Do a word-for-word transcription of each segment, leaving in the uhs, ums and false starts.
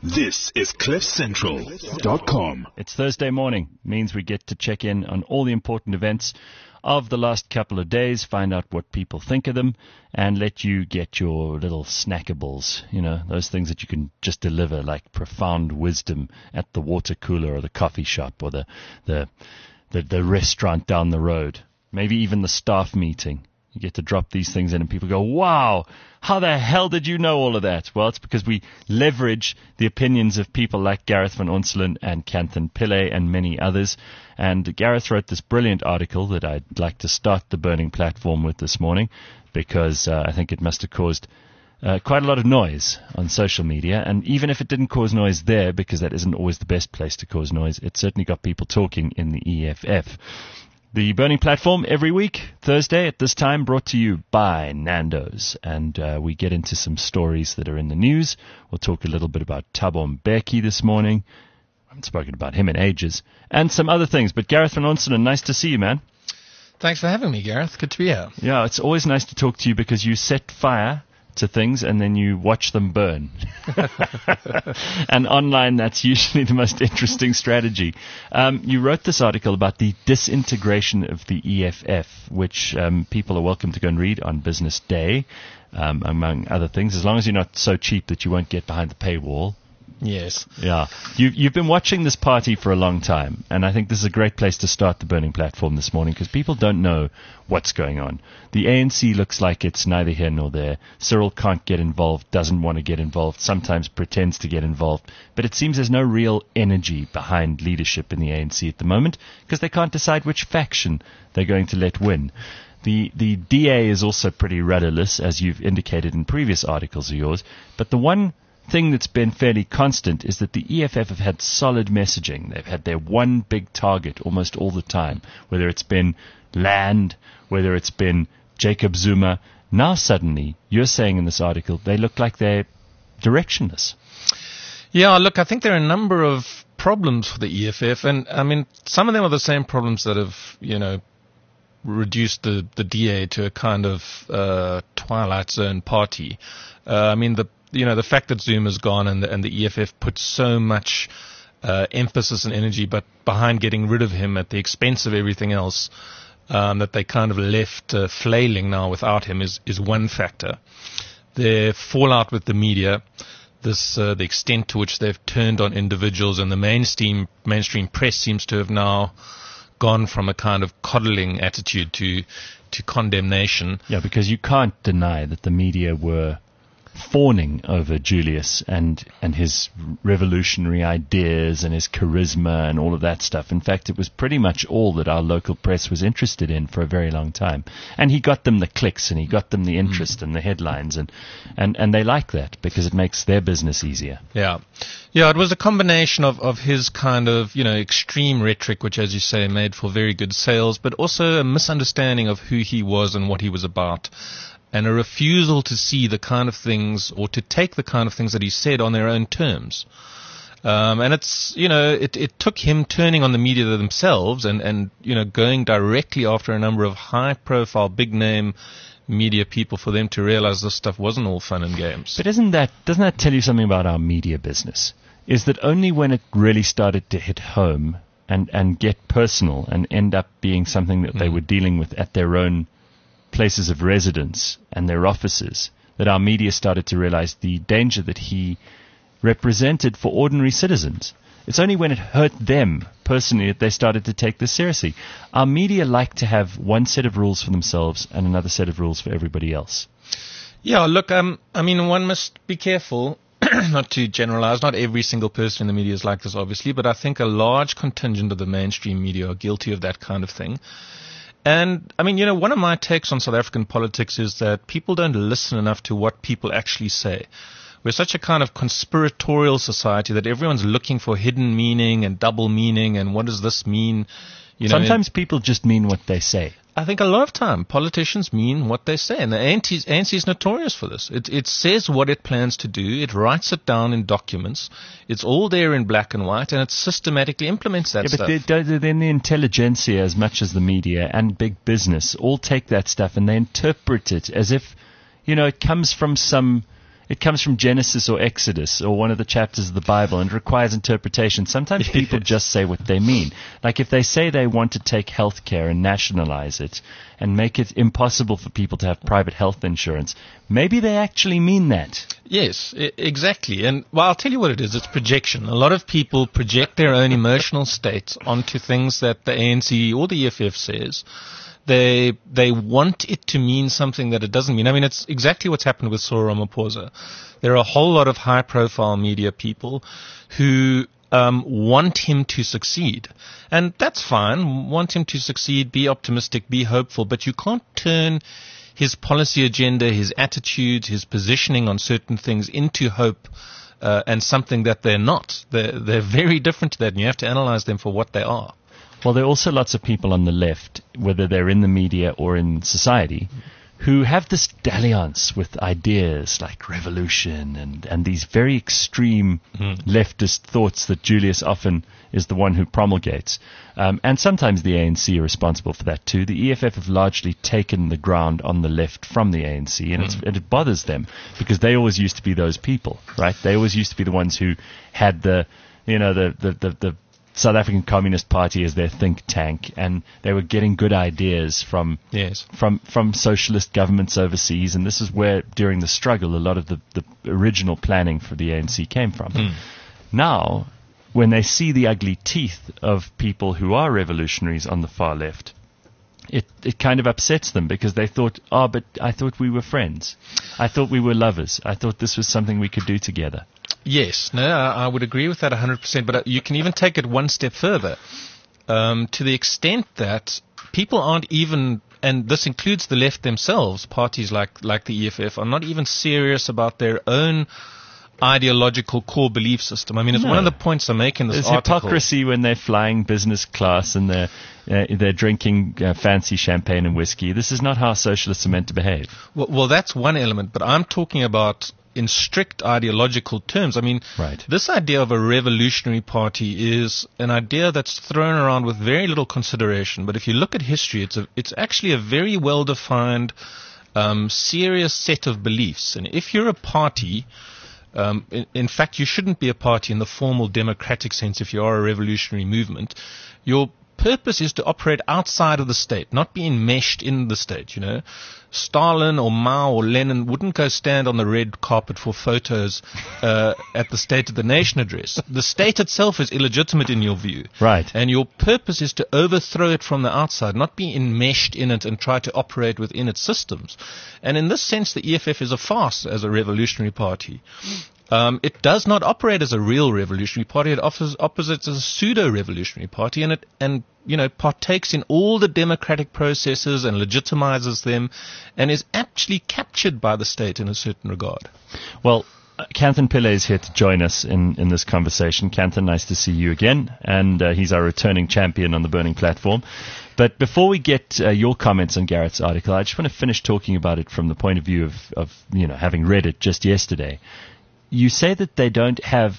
This is cliff central dot com. It's Thursday morning. Means we get to check in on all the important events of the last couple of days, find out what people think of them, and let you get your little snackables, you know, those things that you can just deliver, like profound wisdom at the water cooler or the coffee shop or the the the, the restaurant down the road, maybe even the staff meeting. You get to drop these things in and people go, wow, how the hell did you know all of that? Well, it's because we leverage the opinions of people like Gareth van Onselen and Kanthan Pillay and many others. And Gareth wrote this brilliant article that I'd like to start the Burning Platform with this morning because uh, I think it must have caused uh, quite a lot of noise on social media. And even if it didn't cause noise there, because that isn't always the best place to cause noise, it certainly got people talking in the E F F. The Burning Platform every week, Thursday at this time, brought to you by Nando's. And uh, we get into some stories that are in the news. We'll talk a little bit about Thabo Mbeki this morning. I haven't spoken about him in ages. And some other things. But Gareth van Onselen, nice to see you, man. Thanks for having me, Gareth. Good to be here. Yeah, it's always nice to talk to you because you set fire to things and then you watch them burn. And online, that's usually the most interesting strategy. Um, you wrote this article about the disintegration of the E F F, which um, people are welcome to go and read on Business Day, um, among other things, as long as you're not so cheap that you won't get behind the paywall. Yes. Yeah. You, you've been watching this party for a long time, and I think this is a great place to start the Burning Platform this morning because people don't know what's going on. The A N C looks like it's neither here nor there. Cyril can't get involved, doesn't want to get involved, sometimes pretends to get involved, but it seems there's no real energy behind leadership in the A N C at the moment because they can't decide which faction they're going to let win. The the D A is also pretty rudderless, as you've indicated in previous articles of yours, but the one thing that's been fairly constant is that the E F F have had solid messaging. They've had their one big target almost all the time, whether it's been land, whether it's been Jacob Zuma. Now suddenly, you're saying in this article, they look like they're directionless. Yeah, look, I think there are a number of problems for the E F F, and I mean, some of them are the same problems that have, you know, reduced the, the D A to a kind of uh, Twilight Zone party. Uh, I mean, the You know, the fact that Zuma's gone and the, and the E F F put so much uh, emphasis and energy but behind getting rid of him at the expense of everything else, um, that they kind of left uh, flailing now without him is, is one factor. Their fallout with the media, this uh, the extent to which they've turned on individuals, and the mainstream mainstream press seems to have now gone from a kind of coddling attitude to to condemnation. Yeah, because you can't deny that the media were fawning over Julius and and his revolutionary ideas and his charisma and all of that stuff. In fact, it was pretty much all that our local press was interested in for a very long time. And he got them the clicks and he got them the interest mm. and the headlines, and, and, and they like that because it makes their business easier. Yeah. Yeah, it was a combination of, of his kind of, you know, extreme rhetoric, which, as you say, made for very good sales, but also a misunderstanding of who he was and what he was about, and a refusal to see the kind of things or to take the kind of things that he said on their own terms. Um, and it's, you know, it, it took him turning on the media themselves and, and, you know, going directly after a number of high-profile, big-name media people for them to realize this stuff wasn't all fun and games. But isn't that, doesn't that tell you something about our media business? Is that only when it really started to hit home and, and get personal and end up being something that mm. they were dealing with at their own places of residence and their offices, that our media started to realize the danger that he represented for ordinary citizens. It's only when it hurt them personally that they started to take this seriously. Our media like to have one set of rules for themselves and another set of rules for everybody else. Yeah, look, um, I mean, one must be careful not to generalize. Not every single person in the media is like this, obviously, but I think a large contingent of the mainstream media are guilty of that kind of thing. And, I mean, you know, one of my takes on South African politics is that people don't listen enough to what people actually say. We're such a kind of conspiratorial society that everyone's looking for hidden meaning and double meaning and what does this mean? You know, Sometimes people just mean what they say. I think a lot of time politicians mean what they say, and the A N C is notorious for this. It, it says what it plans to do, it writes it down in documents, it's all there in black and white, and it systematically implements that yeah, stuff. But they, then the intelligentsia, as much as the media and big business, all take that stuff and they interpret it as if, you know, it comes from some it comes from Genesis or Exodus or one of the chapters of the Bible and requires interpretation. Sometimes people just say what they mean. Like if they say they want to take health care and nationalize it and make it impossible for people to have private health insurance, maybe they actually mean that. Yes, I- exactly. And well, I'll tell you what it is. It's projection. A lot of people project their own emotional states onto things that the A N C or the E F F says. They they want it to mean something that it doesn't mean. I mean, it's exactly what's happened with Cyril Ramaphosa. There are a whole lot of high-profile media people who um, want him to succeed. And that's fine. Want him to succeed, be optimistic, be hopeful. But you can't turn his policy agenda, his attitudes, his positioning on certain things into hope uh, and something that they're not. They're, they're very different to that, and you have to analyze them for what they are. Well, there are also lots of people on the left, whether they're in the media or in society, who have this dalliance with ideas like revolution and, and these very extreme mm. leftist thoughts that Julius often is the one who promulgates. Um, and sometimes the A N C are responsible for that too. The E F F have largely taken the ground on the left from the A N C, and, mm. it's, and it bothers them because they always used to be those people, right? They always used to be the ones who had the, you know, the, the, the, the South African Communist Party as their think tank, and they were getting good ideas from yes. from from socialist governments overseas, and this is where, during the struggle, a lot of the, the original planning for the A N C came from. Mm. Now, when they see the ugly teeth of people who are revolutionaries on the far left, it, it kind of upsets them because they thought, oh, but I thought we were friends. I thought we were lovers. I thought this was something we could do together. Yes, no, I would agree with that one hundred percent, but you can even take it one step further, um, to the extent that people aren't even, and this includes the left themselves, parties like, like the E F F, are not even serious about their own ideological core belief system. I mean, it's no. one of the points I make in this There's article. hypocrisy when they're flying business class and they're, uh, they're drinking uh, fancy champagne and whiskey. This is not how socialists are meant to behave. Well, well, that's one element, but I'm talking about in strict ideological terms. I mean, right. This idea of a revolutionary party is an idea that's thrown around with very little consideration. But if you look at history, it's a, it's actually a very well-defined, um, serious set of beliefs. And if you're a party, um, in, in fact, you shouldn't be a party in the formal democratic sense if you are a revolutionary movement. Your purpose is to operate outside of the state, not be enmeshed in the state, you know. Stalin or Mao or Lenin wouldn't go stand on the red carpet for photos uh, at the State of the Nation address. The state itself is illegitimate in your view. Right. And your purpose is to overthrow it from the outside, not be enmeshed in it and try to operate within its systems. And in this sense, the E F F is a farce as a revolutionary party. Um, it does not operate as a real revolutionary party. It offers opposites as a pseudo-revolutionary party, and it and you know partakes in all the democratic processes and legitimizes them, and is actually captured by the state in a certain regard. Well, Kanthan Pillay is here to join us in, in this conversation. Kanthan, nice to see you again, and uh, he's our returning champion on the Burning Platform. But before we get uh, your comments on Garrett's article, I just want to finish talking about it from the point of view of, of you know having read it just yesterday. You say that they don't have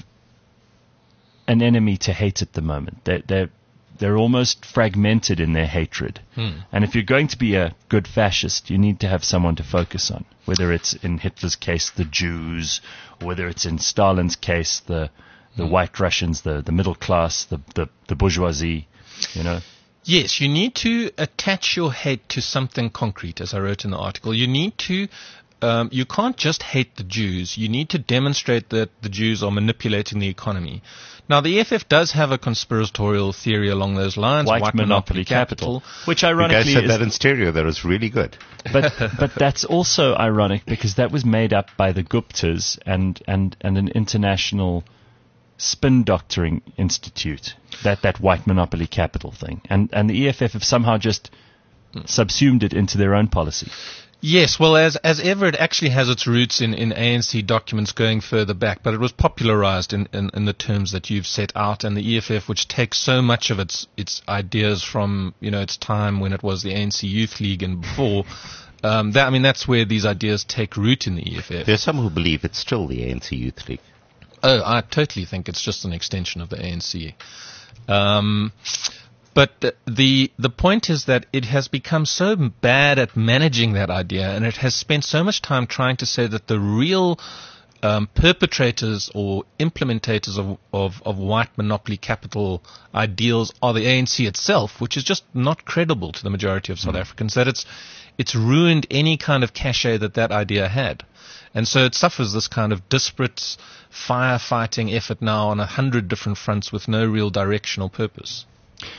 an enemy to hate at the moment. They're, they're, they're almost fragmented in their hatred. Hmm. And if you're going to be a good fascist, you need to have someone to focus on, whether it's in Hitler's case the Jews, or whether it's in Stalin's case the the hmm. white Russians, the, the middle class, the, the, the bourgeoisie, you know. Yes, you need to attach your hate to something concrete, as I wrote in the article. You need to Um, you can't just hate the Jews. You need to demonstrate that the Jews are manipulating the economy. Now, the E F F does have a conspiratorial theory along those lines. White, White monopoly, monopoly capital, capital. Which ironically you guys said is, that in stereo. That was really good. But but that's also ironic because that was made up by the Guptas and, and, and an international spin doctoring institute, that, that white monopoly capital thing. And, and the E F F have somehow just subsumed it into their own policy. Yes, well, as as ever, it actually has its roots in, in A N C documents going further back, but it was popularized in, in, in the terms that you've set out, and the E F F, which takes so much of its its ideas from, you know, its time when it was the A N C Youth League and before, um, that, I mean, that's where these ideas take root in the E F F. There's some who believe it's still the A N C Youth League. Oh, I totally think it's just an extension of the A N C. Um... But the the point is that it has become so bad at managing that idea, and it has spent so much time trying to say that the real um, perpetrators or implementators of, of, of white monopoly capital ideals are the A N C itself, which is just not credible to the majority of South mm. Africans, that it's it's ruined any kind of cachet that that idea had. And so it suffers this kind of disparate firefighting effort now on a hundred different fronts with no real directional purpose.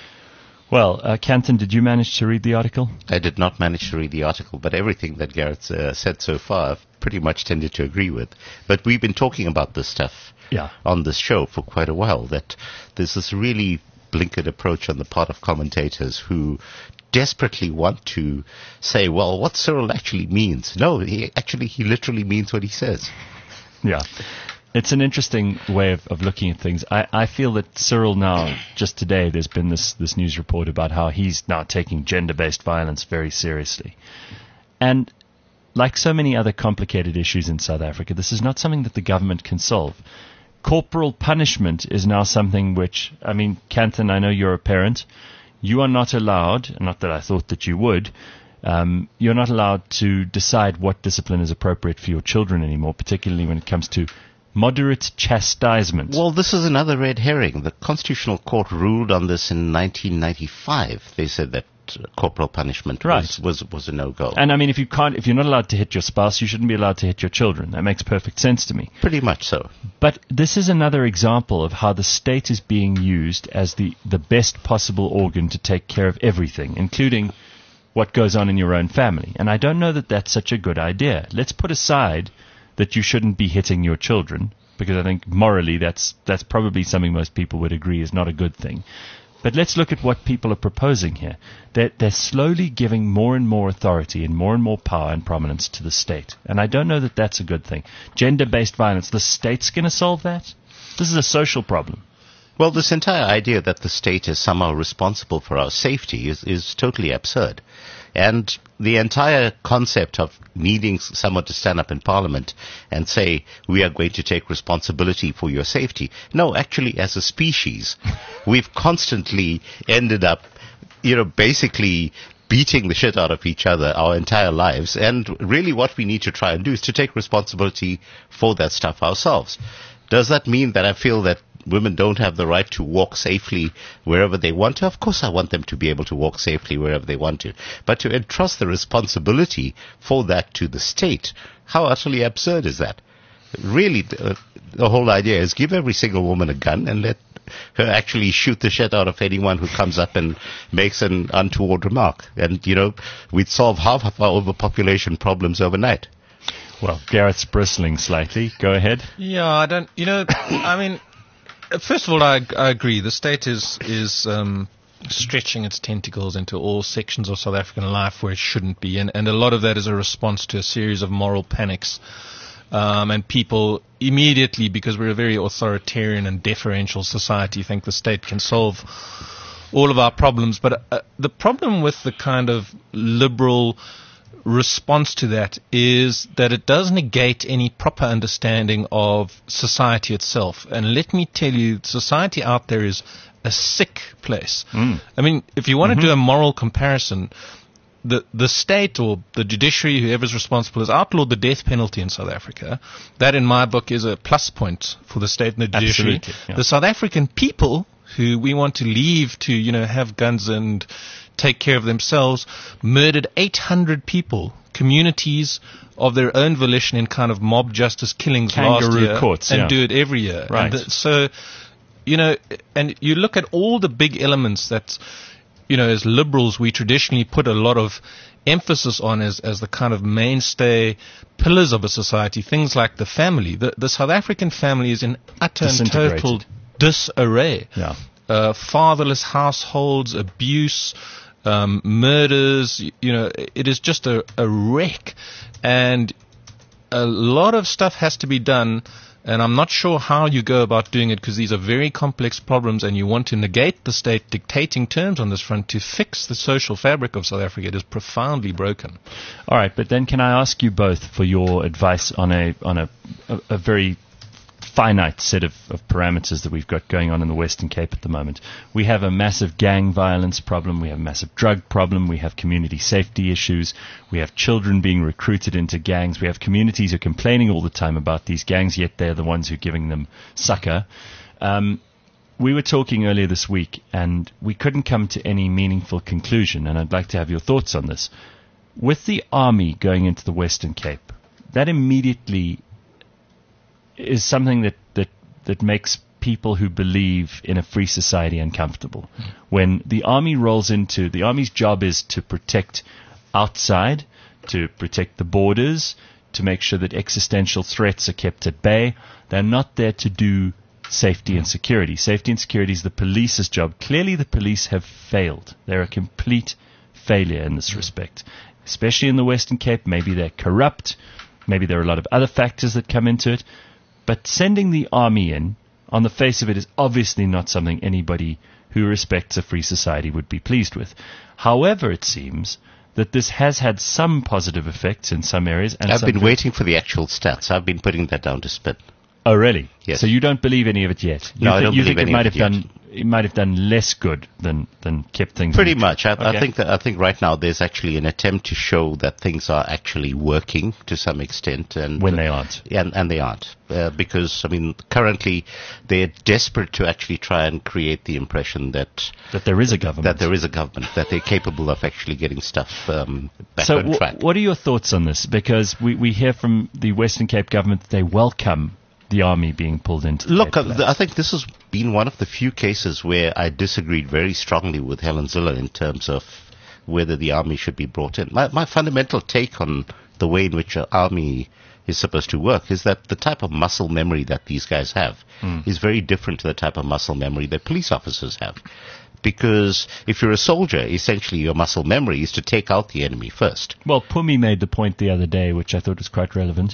Well, uh, Canton, did you manage to read the article? I did not manage to read the article, but everything that Gareth uh, said so far, I've pretty much tended to agree with. But we've been talking about this stuff yeah. on this show for quite a while, that there's this really blinkered approach on the part of commentators who desperately want to say, well, what Cyril actually means. No, he actually, he literally means what he says. Yeah. It's an interesting way of, of looking at things. I, I feel that Cyril now, just today, there's been this, this news report about how he's now taking gender-based violence very seriously. And like so many other complicated issues in South Africa, this is not something that the government can solve. Corporal punishment is now something which, I mean, Canton, I know you're a parent. You are not allowed, not that I thought that you would, um, you're not allowed to decide what discipline is appropriate for your children anymore, particularly when it comes to moderate chastisement. Well, this is another red herring. The Constitutional Court ruled on this in nineteen ninety-five. They said that uh, corporal punishment right. was, was was a no-go. And I mean, if you can't, if you're not allowed to hit your spouse, you shouldn't be allowed to hit your children. That makes perfect sense to me. Pretty much so. But this is another example of how the state is being used as the, the best possible organ to take care of everything, including what goes on in your own family. And I don't know that that's such a good idea. Let's put aside that you shouldn't be hitting your children, because I think morally that's that's probably something most people would agree is not a good thing. But let's look at what people are proposing here. They're, they're slowly giving more and more authority and more and more power and prominence to the state. And I don't know that that's a good thing. Gender-based violence, the state's going to solve that? This is a social problem. Well, this entire idea that the state is somehow responsible for our safety is, is totally absurd. And the entire concept of needing someone to stand up in Parliament and say, we are going to take responsibility for your safety. No, actually, as a species, we've constantly ended up, you know, basically beating the shit out of each other our entire lives. And really what we need to try and do is to take responsibility for that stuff ourselves. Does that mean that I feel that women don't have the right to walk safely wherever they want to? Of course I want them to be able to walk safely wherever they want to. But to entrust the responsibility for that to the state, how utterly absurd is that? Really, the, the whole idea is give every single woman a gun and let her actually shoot the shit out of anyone who comes up and makes an untoward remark. And, you know, we'd solve half of our overpopulation problems overnight. Well, Gareth's bristling slightly. Go ahead. Yeah, I don't, you know, I mean, first of all, I, I agree. The state is is um, stretching its tentacles into all sections of South African life where it shouldn't be, and, and a lot of that is a response to a series of moral panics. Um, and people immediately, because we're a very authoritarian and deferential society, think the state can solve all of our problems. But uh, the problem with the kind of liberal response to that is that it does negate any proper understanding of society itself. And let me tell you, society out there is a sick place. Mm. I mean, if you want mm-hmm. to do a moral comparison, the the state or the judiciary, whoever's responsible, has outlawed the death penalty in South Africa. That, in my book, is a plus point for the state and the judiciary. Yeah. The South African people, who we want to leave to, you know, have guns and take care of themselves, murdered eight hundred people, communities of their own volition, in kind of mob justice killings Kangaroo last year, courts, and yeah. do it every year. Right. And the, so, you know, and you look at all the big elements that, you know, as liberals we traditionally put a lot of emphasis on as, as the kind of mainstay pillars of a society, things like the family. The, the South African family is in utter and total disarray. Yeah. Uh, fatherless households, abuse, um, murders, you, you know, it is just a, a wreck. And a lot of stuff has to be done, and I'm not sure how you go about doing it, because these are very complex problems, and you want to negate the state dictating terms on this front to fix the social fabric of South Africa. It is profoundly broken. All right, but then can I ask you both for your advice on a on a, a, a very finite set of, of parameters that we've got going on in the Western Cape at the moment. We have a massive gang violence problem. We have a massive drug problem. We have community safety issues. We have children being recruited into gangs. We have communities who are complaining all the time about these gangs, yet they're the ones who are giving them succor. Um, we were talking earlier this week, and we couldn't come to any meaningful conclusion, and I'd like to have your thoughts on this. With the army going into the Western Cape, that immediately is something that, that, that makes people who believe in a free society uncomfortable. Mm. When the army rolls into, the army's job is to protect outside, to protect the borders, to make sure that existential threats are kept at bay. They're not there to do safety and security. Safety and security is the police's job. Clearly the police have failed. They're a complete failure in this respect, especially in the Western Cape. Maybe they're corrupt. Maybe there are a lot of other factors that come into it. But sending the army in, on the face of it, is obviously not something anybody who respects a free society would be pleased with. However, it seems that this has had some positive effects in some areas. And I've some been waiting for the actual stats. I've been putting that down to spin. Oh, really? Yes. So you don't believe any of it yet? You No, th- I don't you believe think any it might of have it yet. done it might have done less good than, than kept things Pretty neutral. much. I, Okay. I think that I think right now there's actually an attempt to show that things are actually working to some extent, and When they aren't. and and they aren't, uh, because I mean currently they're desperate to actually try and create the impression that That there is a government. that there is a government, that they're capable of actually getting stuff um, back So on wh- track. what are your thoughts on this? Because we, we hear from the Western Cape government that they welcome the army being pulled into the Look, Cape uh, Flats. I think this has been one of the few cases where I disagreed very strongly with Helen Ziller in terms of whether the army should be brought in. My, my fundamental take on the way in which an army is supposed to work is that the type of muscle memory that these guys have Mm. is very different to the type of muscle memory that police officers have. Because if you're a soldier, essentially your muscle memory is to take out the enemy first. Well, Pumi made the point the other day, which I thought was quite relevant.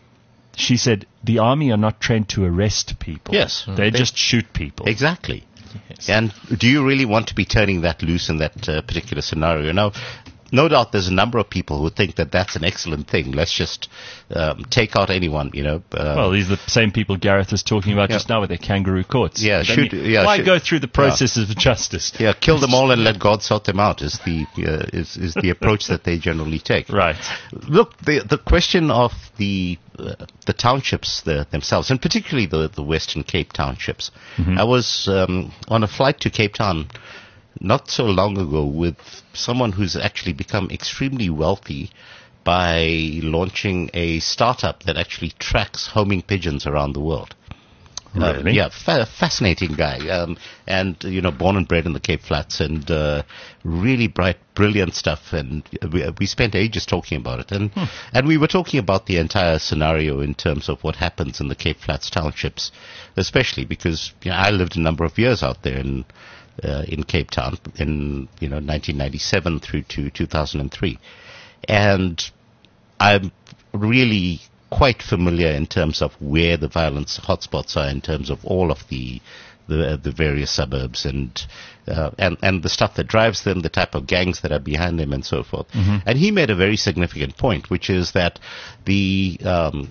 She said the army are not trained to arrest people. Yes. They They- just shoot people. Exactly. Yes. And do you really want to be turning that loose in that uh, particular scenario? Now, no doubt there's a number of people who think that that's an excellent thing. Let's just um, take out anyone, you know. Uh, Well, these are the same people Gareth was talking about Yeah. just now with their kangaroo courts. Yeah, I shoot- mean, yeah, why shoot- go through the processes of justice? yeah, kill them all and let God sort them out is the uh, is is the approach that they generally take. Right. Look, the the question of the uh, the townships the, themselves, and particularly the the Western Cape townships. I was um, on a flight to Cape Town not so long ago with someone who's actually become extremely wealthy by launching a startup that actually tracks homing pigeons around the world. Uh, Really? yeah, fa- fascinating guy, um, and you know, born and bred in the Cape Flats, and uh, really bright, brilliant stuff. And we, we spent ages talking about it, and and we were talking about the entire scenario in terms of what happens in the Cape Flats townships, especially because you know, I lived a number of years out there in uh, in Cape Town in you know nineteen ninety-seven through to two thousand three, and I'm really quite familiar in terms of where the violence hotspots are in terms of all of the the, the various suburbs and uh, and and the stuff that drives them, the type of gangs that are behind them, and so forth. And he made a very significant point, which is that the um,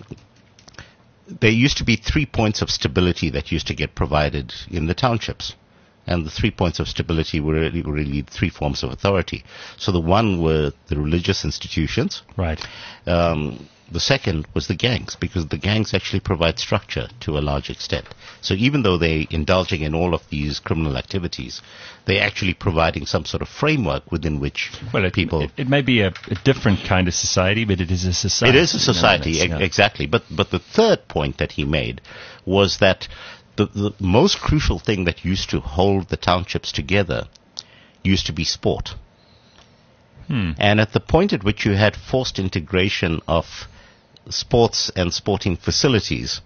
there used to be three points of stability that used to get provided in the townships. And the three points of stability were really, really three forms of authority. So the one were the religious institutions. Right. Um, the second was the gangs, because the gangs actually provide structure to a large extent. So even though they're indulging in all of these criminal activities, they're actually providing some sort of framework within which Well, it, people... it, it may be a, a different kind of society, but it is a society. It is a society, nonetheless, e- yeah. exactly. But but the third point that he made was that the, the most crucial thing that used to hold the townships together used to be sport. Hmm. And at the point at which you had forced integration of sports and sporting facilities,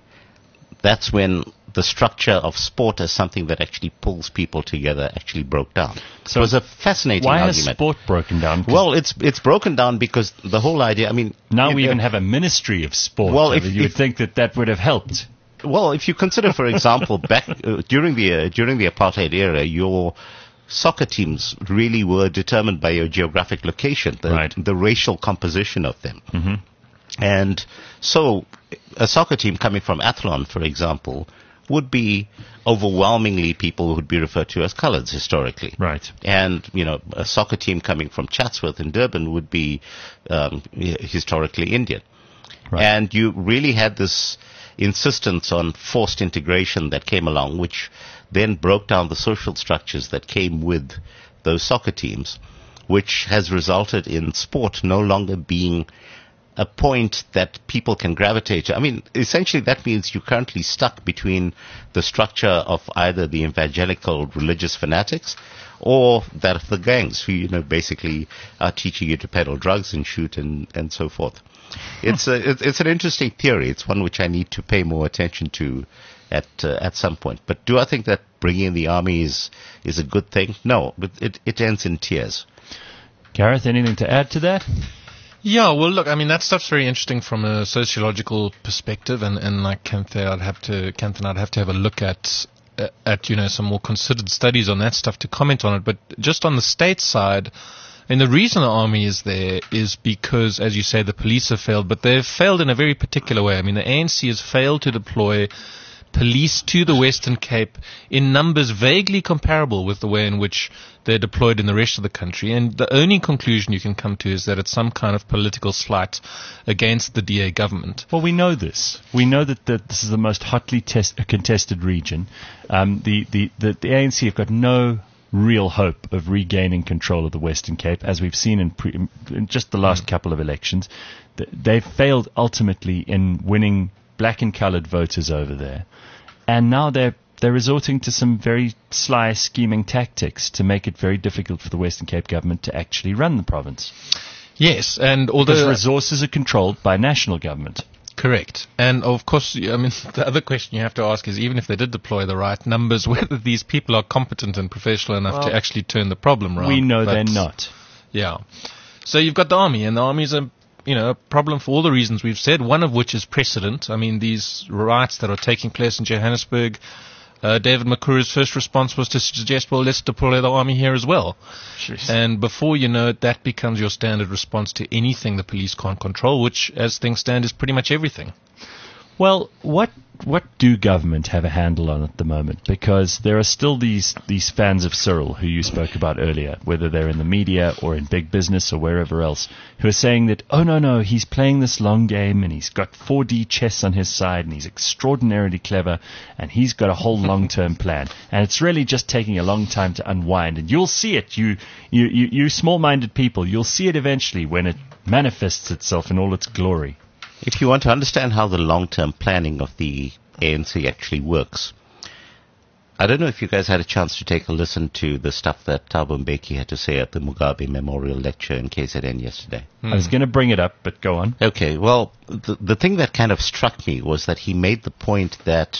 that's when the structure of sport as something that actually pulls people together actually broke down. So it was a fascinating Why argument. has sport broken down? 'Cause Well, it's it's broken down because the whole idea, I mean... now if- we even have a ministry of sport. Well, I if- mean, you would if- think that that would have helped. Well, if you consider, for example, back uh, during the uh, during the apartheid era, your soccer teams really were determined by your geographic location, the, Right. the racial composition of them. Mm-hmm. And so a soccer team coming from Athlone, for example, would be overwhelmingly people who would be referred to as coloureds historically. Right. And, you know, a soccer team coming from Chatsworth in Durban would be um, historically Indian. Right. And you really had this insistence on forced integration that came along, which then broke down the social structures that came with those soccer teams, which has resulted in sport no longer being a point that people can gravitate to. I mean, essentially that means you're currently stuck between the structure of either the evangelical religious fanatics or that of the gangs who, you know, basically are teaching you to peddle drugs and shoot and, and so forth. It's a, it's an interesting theory. It's one which I need to pay more attention to at uh, at some point. But do I think that bringing in the army is, is a good thing? No, but it, it ends in tears. Gareth, anything to add to that? Yeah, well, look, I mean, that stuff's very interesting from a sociological perspective, and, and like Kent, I'd have to, Kent and I'd have to have a look at, uh, at, you know, some more considered studies on that stuff to comment on it. But just on the state side, and the reason the army is there is because, as you say, the police have failed, but they've failed in a very particular way. I mean, the A N C has failed to deploy police to the Western Cape in numbers vaguely comparable with the way in which they're deployed in the rest of the country. And the only conclusion you can come to is that it's some kind of political slight against the D A government. Well, we know this. We know that the, this is the most hotly test, contested region. Um, the, the, the, the A N C have got no real hope of regaining control of the Western Cape, as we've seen in, pre, in just the last mm. couple of elections. They've failed ultimately in winning black and coloured voters over there. And now they're they're resorting to some very sly scheming tactics to make it very difficult for the Western Cape government to actually run the province. Yes, and although because resources are controlled by national government. Correct. And of course, I mean, the other question you have to ask is, even if they did deploy the right numbers, whether these people are competent and professional enough well, to actually turn the problem around. We know but, they're not. Yeah. So you've got the army, and the army's a you know, a problem for all the reasons we've said, one of which is precedent. I mean, these riots that are taking place in Johannesburg, uh, David Makura's first response was to suggest, well, let's deploy the army here as well. Jeez. And before you know it, that becomes your standard response to anything the police can't control, which, as things stand, is pretty much everything. Well, what what do government have a handle on at the moment? Because there are still these, these fans of Cyril who you spoke about earlier, whether they're in the media or in big business or wherever else, who are saying that, oh, no, no, he's playing this long game and he's got four D chess on his side and he's extraordinarily clever and he's got a whole long-term plan. And it's really just taking a long time to unwind. And you'll see it, you, you, you, you small-minded people, you'll see it eventually when it manifests itself in all its glory. If you want to understand how the long-term planning of the A N C actually works, I don't know if you guys had a chance to take a listen to the stuff that Thabo Mbeki had to say at the Mugabe Memorial Lecture in K Z N yesterday. Hmm. I was going to bring it up, but go on. Okay, well, the, the thing that kind of struck me was that he made the point that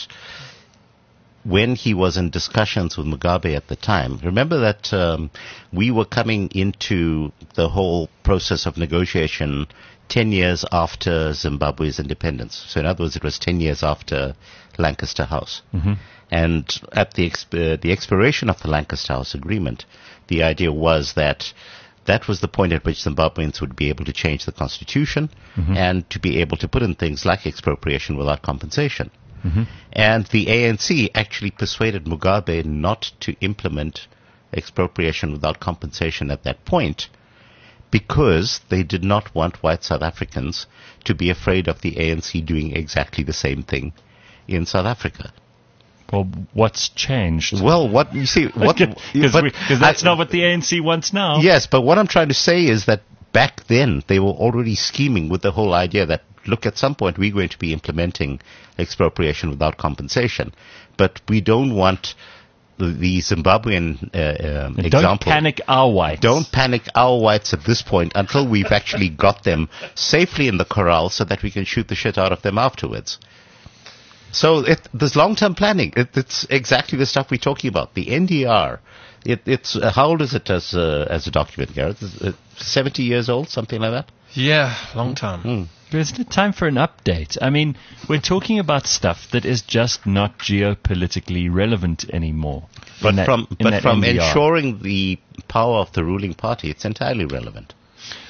when he was in discussions with Mugabe at the time, remember that um, we were coming into the whole process of negotiation ten years after Zimbabwe's independence. So in other words, it was ten years after Lancaster House. Mm-hmm. And at the exp- uh, the expiration of the Lancaster House agreement, the idea was that that was the point at which Zimbabweans would be able to change the constitution mm-hmm. and to be able to put in things like expropriation without compensation. Mm-hmm. And the A N C actually persuaded Mugabe not to implement expropriation without compensation at that point, because they did not want white South Africans to be afraid of the A N C doing exactly the same thing in South Africa. Well, what's changed? Well, what you see, what because that's I, not what the A N C wants now. Yes, but what I'm trying to say is that back then they were already scheming with the whole idea that, look, at some point we're going to be implementing expropriation without compensation, but we don't want the Zimbabwean uh, um, don't example. Don't panic our whites. Don't panic our whites at this point until we've actually got them safely in the corral so that we can shoot the shit out of them afterwards. So it, there's long-term planning. It, it's exactly the stuff we're talking about. The N D R, it, it's uh, how old is it as a, as a document, Gareth? Is it seventy years old, something like that? Yeah, long time. Mm. But isn't it time for an update? I mean, we're talking about stuff that is just not geopolitically relevant anymore. But that, from but from N D R. ensuring the power of the ruling party, it's entirely relevant.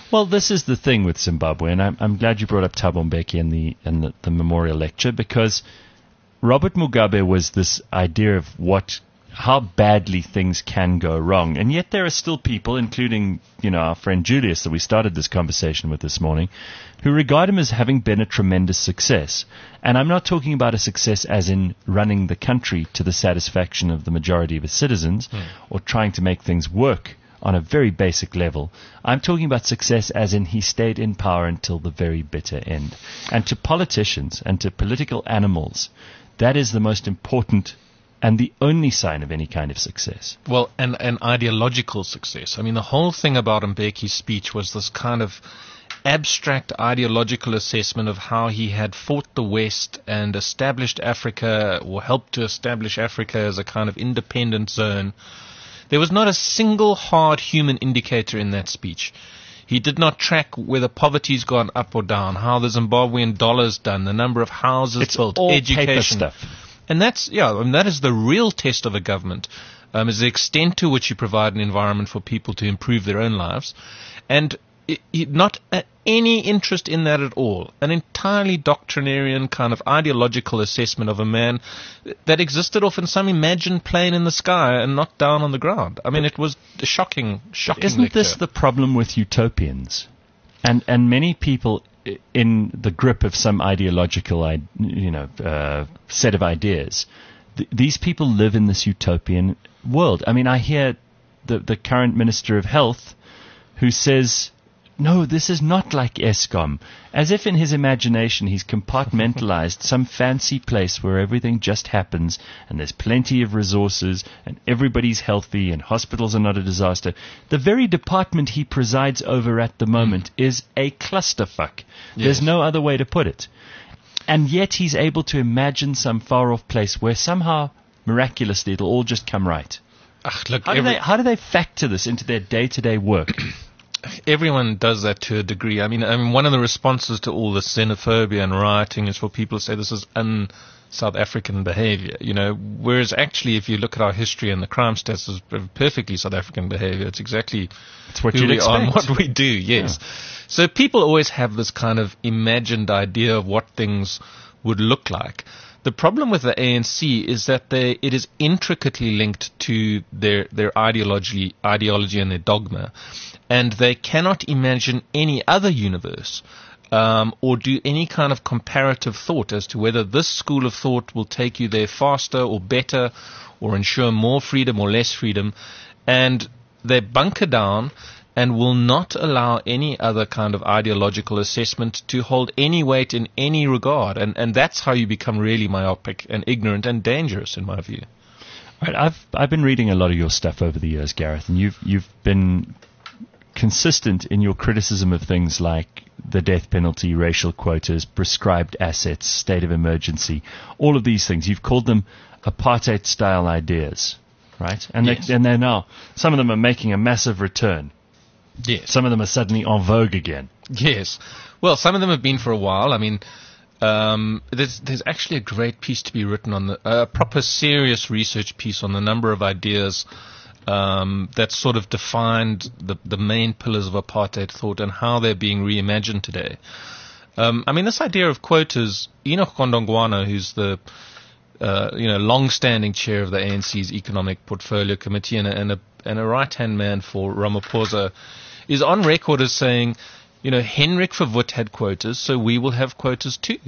Well, this is the thing with Zimbabwe, and I'm, I'm glad you brought up Thabo Mbeki and the and the, the memorial lecture, because Robert Mugabe was this idea of what how badly things can go wrong, and yet there are still people, including you know our friend Julius that we started this conversation with this morning, who regard him as having been a tremendous success. And I'm not talking about a success as in running the country to the satisfaction of the majority of its citizens, mm. or trying to make things work on a very basic level. I'm talking about success as in he stayed in power until the very bitter end. And to politicians and to political animals, that is the most important and the only sign of any kind of success. Well, and, and ideological success. I mean, the whole thing about Mbeki's speech was this kind of abstract ideological assessment of how he had fought the West and established Africa, or helped to establish Africa as a kind of independent zone. There was not a single hard human indicator in that speech. He did not track whether poverty's gone up or down, how the Zimbabwean dollar's done, the number of houses it's built, all education. Paper stuff. And that's, yeah, I mean, that is the real test of a government, um, is the extent to which you provide an environment for people to improve their own lives. And it, it, not uh, any interest in that at all. An entirely doctrinarian kind of ideological assessment of a man that existed off in some imagined plane in the sky and not down on the ground. I mean, it was a shocking, shocking Isn't lecture. this the problem with utopians? And and many people in the grip of some ideological, you know, uh, set of ideas, th- these people live in this utopian world. I mean, I hear the the current Minister of Health who says, no, this is not like Eskom. As if in his imagination he's compartmentalized some fancy place where everything just happens and there's plenty of resources and everybody's healthy and hospitals are not a disaster. The very department he presides over at the moment mm. is a clusterfuck. Yes. There's no other way to put it. And yet he's able to imagine some far-off place where somehow, miraculously, it'll all just come right. Ach, look, how, do every- they, how do they factor this into their day-to-day work? Everyone does that to a degree. I mean, I mean, one of the responses to all this xenophobia and rioting is for people to say this is un-South African behavior, you know, whereas actually if you look at our history and the crime stats, it's perfectly South African behavior. It's exactly it's what who you'd we expect. are and what we do, yes. Yeah. So people always have this kind of imagined idea of what things would look like. The problem with the A N C is that they, it is intricately linked to their, their ideology, ideology and their dogma. And they cannot imagine any other universe um, or do any kind of comparative thought as to whether this school of thought will take you there faster or better or ensure more freedom or less freedom. And they bunker down and will not allow any other kind of ideological assessment to hold any weight in any regard. And, and that's how you become really myopic and ignorant and dangerous, in my view. Right, I've I've been reading a lot of your stuff over the years, Gareth, and you've you've been consistent in your criticism of things like the death penalty, racial quotas, prescribed assets, state of emergency, all of these things. You've called them apartheid-style ideas, right? And, yes. they, and they're now, some of them are making a massive return. Yes. Some of them are suddenly en vogue again. Yes. Well, some of them have been for a while. I mean, um, there's there's actually a great piece to be written on the, a proper serious research piece on the number of ideas Um, that sort of defined the, the main pillars of apartheid thought and how they're being reimagined today. Um, I mean, this idea of quotas, Enoch Gondongwana, who's the uh, you know long-standing chair of the A N C's Economic Portfolio Committee and a, and a, and a right-hand man for Ramaphosa, is on record as saying, you know, Henrik Verwoerd had quotas, so we will have quotas too.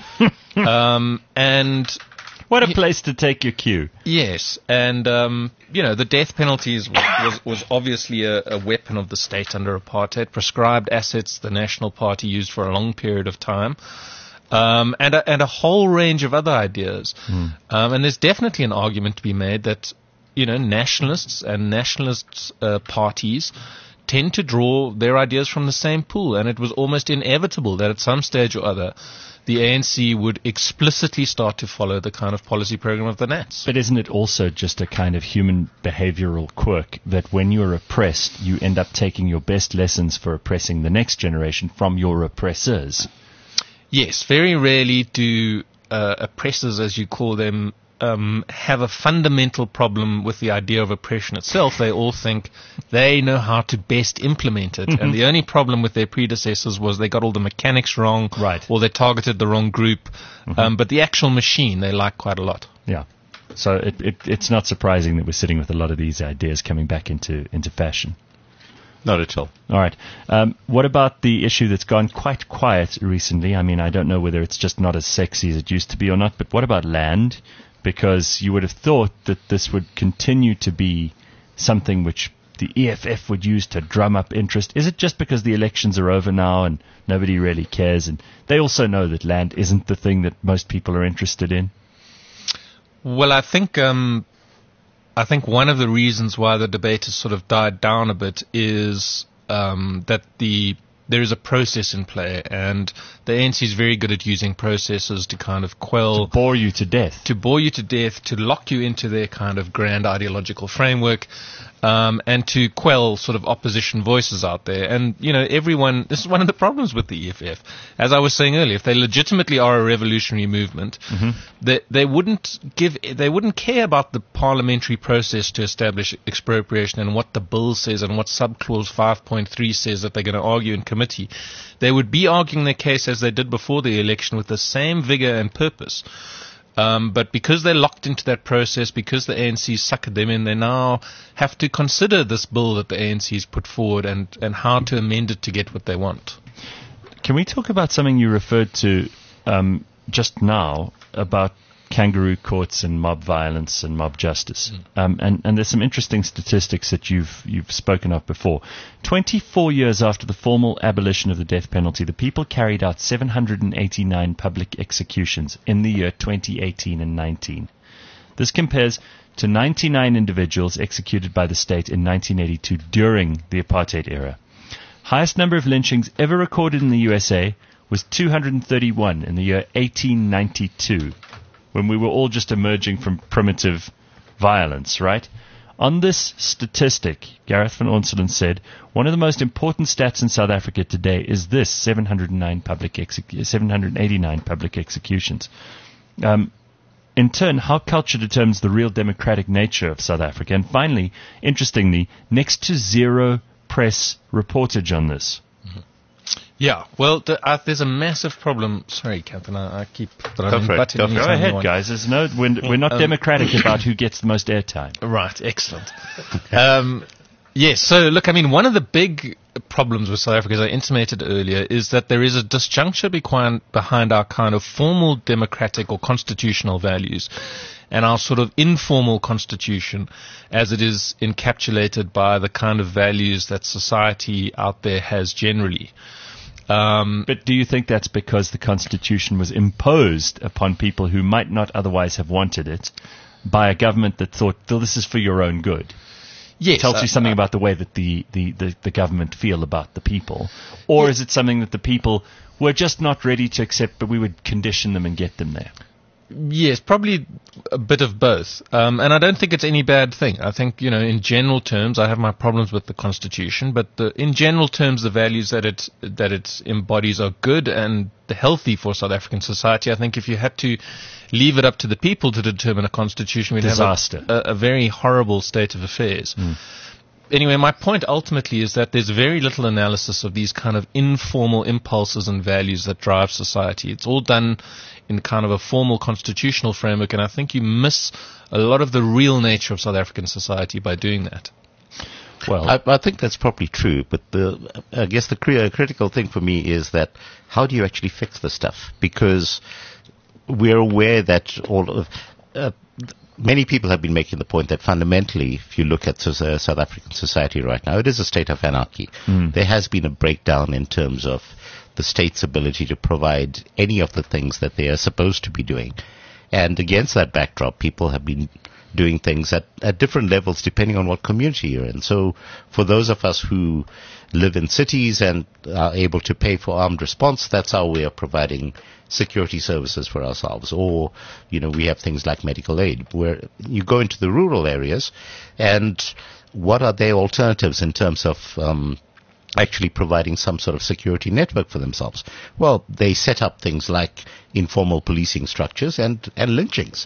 um, and... What a place to take your cue. Yes, and, um, you know, the death penalty is, was, was obviously a, a weapon of the state under apartheid, prescribed assets the National Party used for a long period of time, um, and, a, and a whole range of other ideas. Mm. Um, and there's definitely an argument to be made that, you know, nationalists and nationalist uh, parties tend to draw their ideas from the same pool, and it was almost inevitable that at some stage or other the A N C would explicitly start to follow the kind of policy program of the Nats. But isn't it also just a kind of human behavioral quirk that when you're oppressed, you end up taking your best lessons for oppressing the next generation from your oppressors? Yes, very rarely do uh, oppressors, as you call them, um, have a fundamental problem with the idea of oppression itself. They all think they know how to best implement it. Mm-hmm. And the only problem with their predecessors was they got all the mechanics wrong, right, or they targeted the wrong group. Mm-hmm. Um, but the actual machine they like quite a lot. Yeah. So it, it, it's not surprising that we're sitting with a lot of these ideas coming back into, into fashion. Not at all. All right. Um, what about the issue that's gone quite quiet recently? I mean, I don't know whether it's just not as sexy as it used to be or not, but what about land? Because you would have thought that this would continue to be something which the E F F would use to drum up interest. Is it just because the elections are over now and nobody really cares? And they also know that land isn't the thing that most people are interested in? Well, I think... Um I think one of the reasons why the debate has sort of died down a bit is um, that the there is a process in play, and the A N C is very good at using processes to kind of quell... To bore you to death. To bore you to death, to lock you into their kind of grand ideological framework, um, and to quell sort of opposition voices out there. And, you know, everyone... This is one of the problems with the E F F. As I was saying earlier, if they legitimately are a revolutionary movement, mm-hmm. they, they wouldn't give... They wouldn't care about the parliamentary process to establish expropriation and what the bill says and what subclause five point three says that they're going to argue in committee. They would be arguing their case as they did before the election with the same vigor and purpose. Um, but because they're locked into that process, because the A N C suckered them in, they now have to consider this bill that the A N C has put forward and, and how to amend it to get what they want. Can we talk about something you referred to um, just now about kangaroo courts and mob violence and mob justice? Mm. Um, and, and there's some interesting statistics that you've you've spoken of before. twenty-four years after the formal abolition of the death penalty, the people carried out seven hundred eighty-nine public executions in the year twenty eighteen and nineteen. This compares to ninety-nine individuals executed by the state in nineteen eighty-two during the apartheid era. Highest number of lynchings ever recorded in the U S A was two hundred thirty-one in the year eighteen ninety-two. When we were all just emerging from primitive violence, right? On this statistic, Gareth van Onselen said, one of the most important stats in South Africa today is this, seven hundred nine public execu- seven hundred eighty-nine public executions. Um, in turn, how culture determines the real democratic nature of South Africa. And finally, interestingly, next to zero press reportage on this. Mm-hmm. Yeah, well, the, uh, there's a massive problem. Sorry, Captain, I, I keep throwing butting Go, Go ahead, guys. There's no, we're, we're not um, democratic about who gets the most airtime. Right, excellent. um, yes, so look, I mean, one of the big problems with South Africa, as I intimated earlier, is that there is a disjuncture behind, behind our kind of formal democratic or constitutional values and our sort of informal constitution as it is encapsulated by the kind of values that society out there has generally. Um, but do you think that's because the Constitution was imposed upon people who might not otherwise have wanted it by a government that thought, well, this is for your own good? Yes. It tells uh, you something uh, about the way that the, the, the, the government feel about the people. Or yeah. is it something that the people were just not ready to accept, but we would condition them and get them there? Yes, probably a bit of both. Um, and I don't think it's any bad thing. I think, you know, in general terms, I have my problems with the Constitution, but the, in general terms, the values that it, that it embodies are good and healthy for South African society. I think if you had to leave it up to the people to determine a Constitution, we'd Disaster. have a, a, a very horrible state of affairs. Mm. Anyway, my point ultimately is that there's very little analysis of these kind of informal impulses and values that drive society. It's all done in kind of a formal constitutional framework, and I think you miss a lot of the real nature of South African society by doing that. Well, I, I think that's probably true, but the I guess the cri- critical thing for me is that how do you actually fix the stuff? Because we're aware that all of uh, many people have been making the point that fundamentally, if you look at uh, South African society right now, it is a state of anarchy. Mm. There has been a breakdown in terms of the state's ability to provide any of the things that they are supposed to be doing. And against that backdrop, people have been doing things at, at different levels depending on what community you're in. So for those of us who live in cities and are able to pay for armed response, that's our way of providing security services for ourselves. Or, you know, we have things like medical aid, where you go into the rural areas, and what are their alternatives in terms of um, actually providing some sort of security network for themselves? Well, they set up things like informal policing structures and, and lynchings.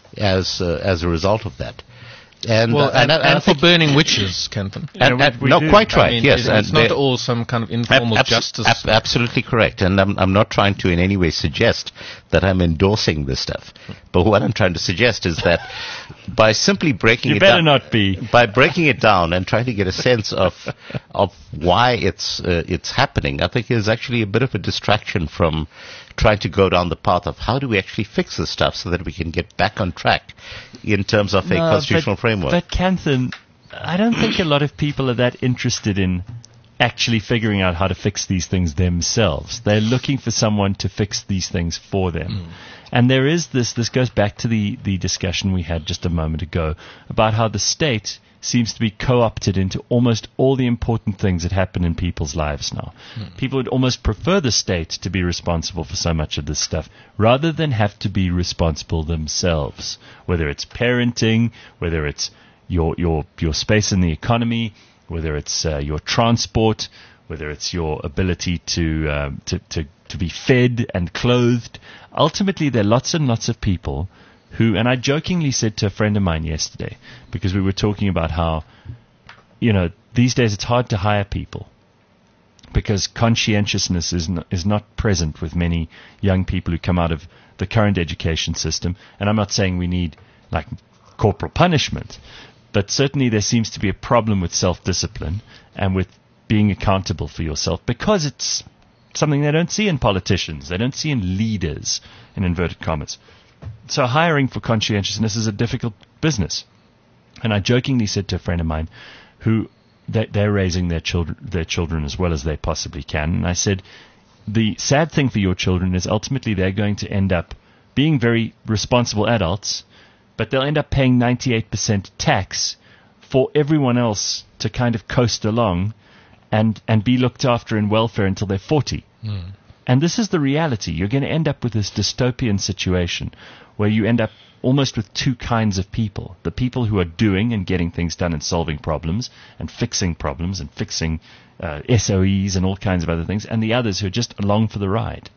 as uh, as a result of that. And, well, uh, and, and, and, and for burning witches, Kenthan. And, and, we no, do. quite right. I mean, yes, it, it's and not all some kind of informal ab- justice. ab- absolutely correct. And I'm, I'm not trying to in any way suggest that I'm endorsing this stuff. But what I'm trying to suggest is that by simply breaking You it better down, not be. by breaking it down and trying to get a sense of of why it's uh, it's happening, I think is actually a bit of a distraction from trying to go down the path of how do we actually fix this stuff so that we can get back on track in terms of a No, constitutional but, framework. But Kanthan, I don't think a lot of people are that interested in actually figuring out how to fix these things themselves. They're looking for someone to fix these things for them. Mm. And there is this, this goes back to the, the discussion we had just a moment ago about how the state seems to be co-opted into almost all the important things that happen in people's lives now. Mm. People would almost prefer the state to be responsible for so much of this stuff rather than have to be responsible themselves, whether it's parenting, whether it's your your your space in the economy, whether it's uh, your transport, whether it's your ability to, um, to to to be fed and clothed. Ultimately, there are lots and lots of people who, and I jokingly said to a friend of mine yesterday, because we were talking about how, you know, these days it's hard to hire people because conscientiousness is not, is not present with many young people who come out of the current education system. And I'm not saying we need, like, corporal punishment, but certainly there seems to be a problem with self-discipline and with being accountable for yourself because it's something they don't see in politicians. They don't see in leaders, in inverted commas. So hiring for conscientiousness is a difficult business. And I jokingly said to a friend of mine who they, they're raising their children, their children as well as they possibly can. And I said, the sad thing for your children is ultimately they're going to end up being very responsible adults, but they'll end up paying ninety-eight percent tax for everyone else to kind of coast along and, and be looked after in welfare until they're forty. Mm. And this is the reality. You're going to end up with this dystopian situation where you end up almost with two kinds of people. The people who are doing and getting things done and solving problems and fixing problems and fixing uh, S O Es and all kinds of other things, and the others who are just along for the ride.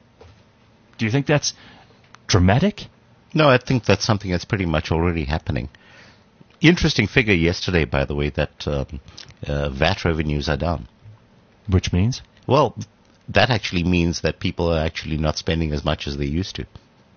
Do you think that's dramatic? No, I think that's something that's pretty much already happening. Interesting figure yesterday, by the way, that um, uh, V A T revenues are down. Which means? Well, that actually means that people are actually not spending as much as they used to.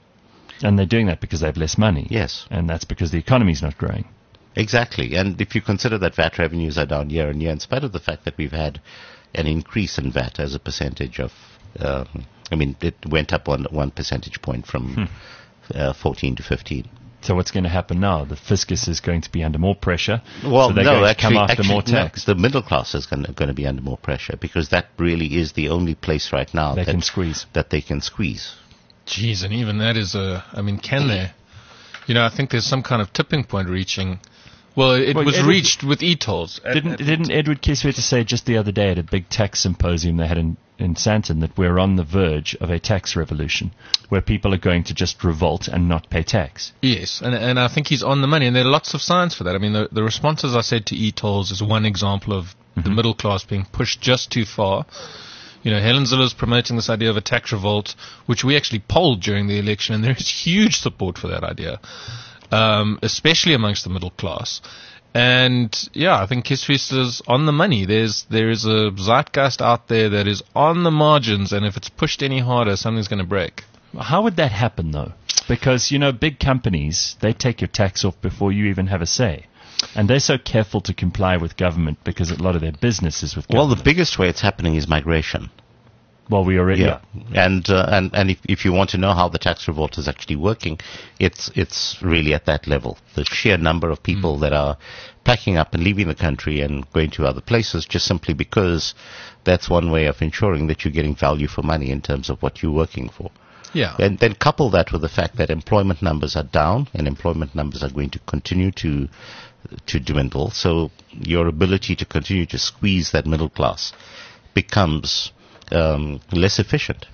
And they're doing that because they have less money. Yes. And that's because the economy's not growing. Exactly. And if you consider that V A T revenues are down year on year, in spite of the fact that we've had an increase in V A T as a percentage of, um, I mean, it went up one, one percentage point from hmm. uh, fourteen to fifteen. So what's going to happen now? The fiscus is going to be under more pressure. Well, so they're no, going to actually, come after actually, more tax. No, the middle class is going to, going to be under more pressure because that really is the only place right now they that can squeeze. That they can squeeze. Jeez, and even that is a. I mean, can they? You know, I think there's some kind of tipping point reaching. Well, it well, was Edward, reached with e-tolls. Didn't didn't Edward Kieswetter say just the other day at a big tax symposium they had in, in Sandton that we're on the verge of a tax revolution where people are going to just revolt and not pay tax? Yes, and and I think he's on the money, and there are lots of signs for that. I mean, the, the responses I said to e-tolls is one example of mm-hmm. the middle class being pushed just too far. You know, Helen Zille's promoting this idea of a tax revolt, which we actually polled during the election, and there is huge support for that idea. Um, especially amongst the middle class. And yeah, I think Kieswetter's on the money. There's there is a zeitgeist out there that is on the margins, and if it's pushed any harder, something's going to break. How would that happen, though? Because, you know, big companies, they take your tax off before you even have a say. And they're so careful to comply with government because a lot of their business is with government. Well, the biggest way it's happening is migration. Well, we already yeah. are. And uh, and and if if you want to know how the tax revolt is actually working, it's it's really at that level. The sheer number of people mm. that are packing up and leaving the country and going to other places just simply because that's one way of ensuring that you're getting value for money in terms of what you're working for. Yeah. And then couple that with the fact that employment numbers are down and employment numbers are going to continue to to dwindle. So your ability to continue to squeeze that middle class becomes Um, less efficient.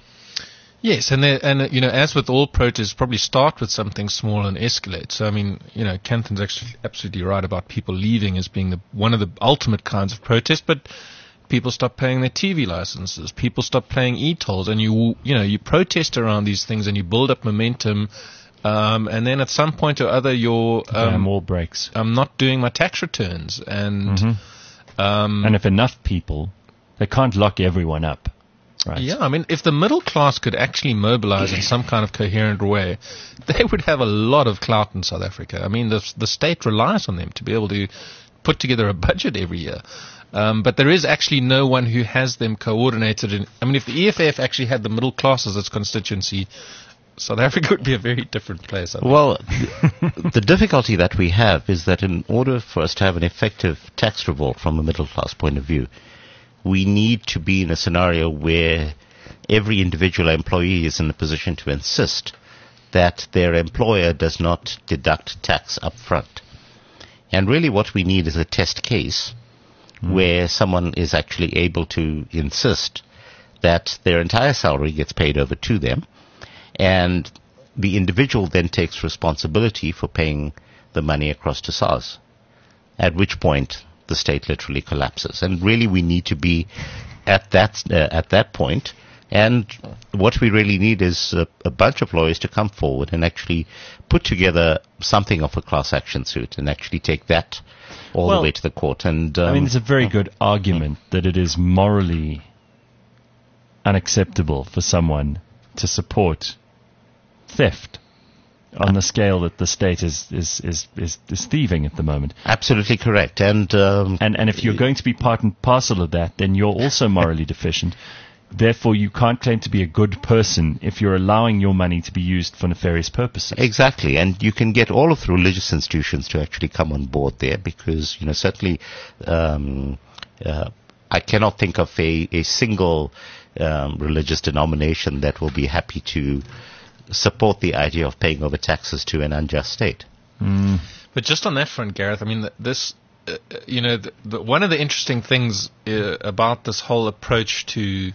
Yes, and there, and uh, you know, as with all protests, probably start with something small and escalate. So I mean, you know, Kenthan's actually absolutely right about people leaving as being the one of the ultimate kinds of protest. But people stop paying their T V licenses, people stop paying e-tolls, and you you know you protest around these things and you build up momentum Um, and then at some point or other, you're um, Damn wall breaks. I'm not doing my tax returns, and Mm-hmm. um, And if enough people, they can't lock everyone up. Right. yeah, I mean, if the middle class could actually mobilize in some kind of coherent way, they would have a lot of clout in South Africa. I mean, the the state relies on them to be able to put together a budget every year. Um, but there is actually no one who has them coordinated. In, I mean, if the E F F actually had the middle class as its constituency, South Africa would be a very different place. I think. Well, the difficulty that we have is that in order for us to have an effective tax revolt from a middle class point of view, we need to be in a scenario where every individual employee is in a position to insist that their employer does not deduct tax up front. And really what we need is a test case mm. where someone is actually able to insist that their entire salary gets paid over to them, and the individual then takes responsibility for paying the money across to SARS, at which point the state literally collapses. And really we need to be at that uh, at that point. And what we really need is a, a bunch of lawyers to come forward and actually put together something of a class action suit and actually take that all well, the way to the court. And um, I mean, it's a very good argument that it is morally unacceptable for someone to support theft on the scale that the state is is, is, is, is thieving at the moment. Absolutely correct. And, um, and and if you're going to be part and parcel of that, then you're also morally deficient. Therefore, you can't claim to be a good person if you're allowing your money to be used for nefarious purposes. Exactly. And you can get all of the religious institutions to actually come on board there, because, you know, certainly um, uh, I cannot think of a, a single um, religious denomination that will be happy to support the idea of paying over taxes to an unjust state. Mm. But just on that front, Gareth, I mean, this, uh, you know, the, the, one of the interesting things uh, about this whole approach to,